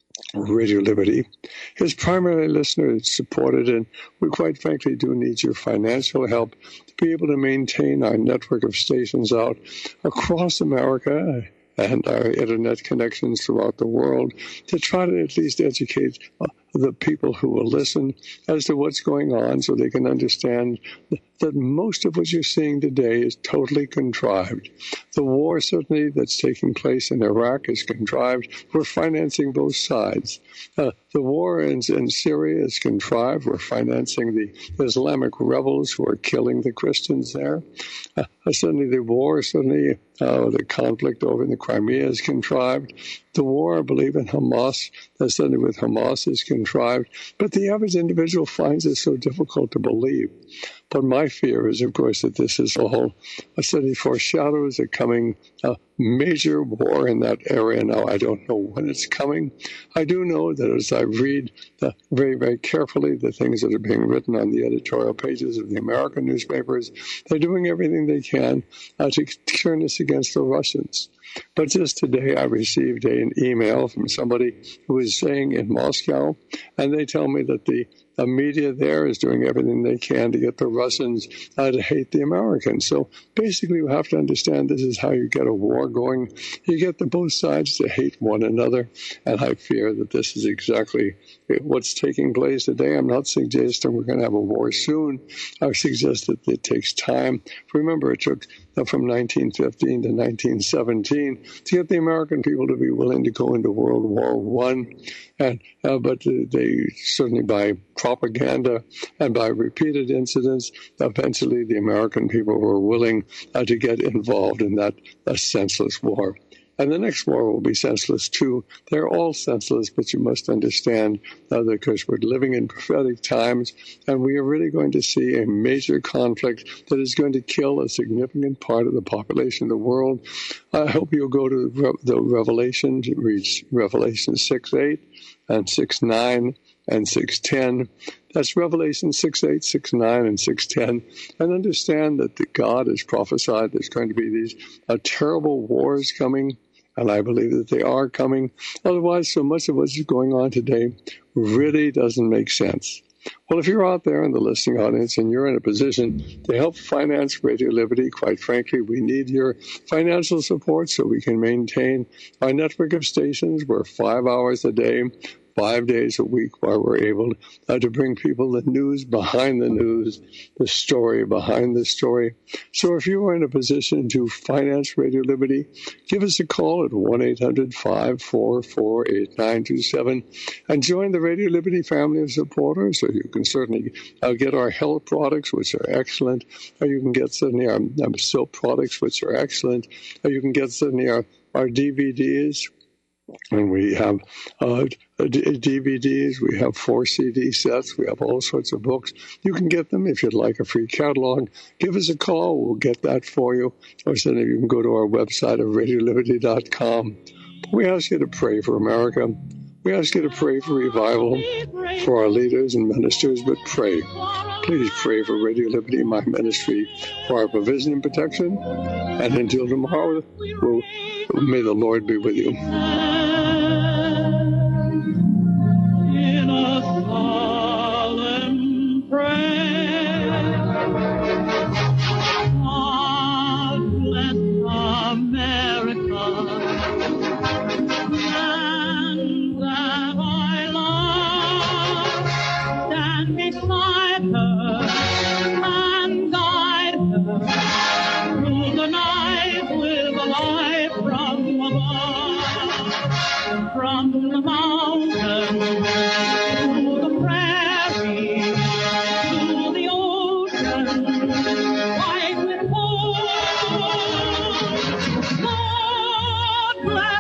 Speaker 1: Radio Liberty, is primarily listener supported, and we quite frankly do need your financial help to be able to maintain our network of stations out across America and our internet connections throughout the world to try to at least educate uh, the people who will listen as to what's going on so they can understand that most of what you're seeing today is totally contrived. The war, certainly, that's taking place in Iraq is contrived. We're financing both sides. Uh, the war in, in Syria is contrived. We're financing the Islamic rebels who are killing the Christians there. Uh, suddenly the war, suddenly uh, the conflict over in the Crimea is contrived. The war, I believe, in Hamas, uh, suddenly with Hamas is contrived. But the average individual finds it so difficult to believe. But my fear is, of course, that this is all a study foreshadows a coming uh, major war in that area. Now, I don't know when it's coming. I do know that as I read uh, very, very carefully the things that are being written on the editorial pages of the American newspapers, they're doing everything they can uh, to turn this against the Russians. But just today, I received an email from somebody who is saying in Moscow, and they tell me that the, the media there is doing everything they can to get the Russians uh, to hate the Americans. So basically, you have to understand this is how you get a war going. You get the both sides to hate one another, and I fear that this is exactly what's taking place today. I'm not suggesting we're going to have a war soon. I suggest that it takes time. Remember, it took from nineteen fifteen to nineteen seventeen to get the American people to be willing to go into World War One, and uh, but they certainly by propaganda and by repeated incidents, eventually the American people were willing uh, to get involved in that uh, senseless war. And the next war will be senseless, too. They're all senseless, but you must understand uh, that because we're living in prophetic times, and we are really going to see a major conflict that is going to kill a significant part of the population of the world. I hope you'll go to the Revelation to reach Revelation six eight and six nine and six ten. That's Revelation six eight, six nine, and six ten. And understand that the God has prophesied there's going to be these uh, terrible wars coming, and I believe that they are coming. Otherwise, so much of what's going on today really doesn't make sense. Well, if you're out there in the listening audience and you're in a position to help finance Radio Liberty, quite frankly, we need your financial support so we can maintain our network of stations. We're five hours a day, five days a week, while we're able uh, to bring people the news behind the news, the story behind the story. So if you are in a position to finance Radio Liberty, give us a call at one eight hundred, five four four, eight nine two seven and join the Radio Liberty family of supporters. So you can certainly uh, get our health products, which are excellent, or you can get certainly our um, soap products, which are excellent, or you can get certainly our, our D V Ds. And we have uh, D V Ds, we have four C D sets, we have all sorts of books. You can get them if you'd like a free catalog. Give us a call, we'll get that for you. Or so you can go to our website at radio liberty dot com. We ask you to pray for America. We ask you to pray for revival for our leaders and ministers, but pray. Please pray for Radio Liberty, my ministry, for our provision and protection. And until tomorrow, we'll, may the Lord be with you.
Speaker 11: In a solemn prayer, God bless America, and that I love, stand beside her and guide her through the night with a light from above. play.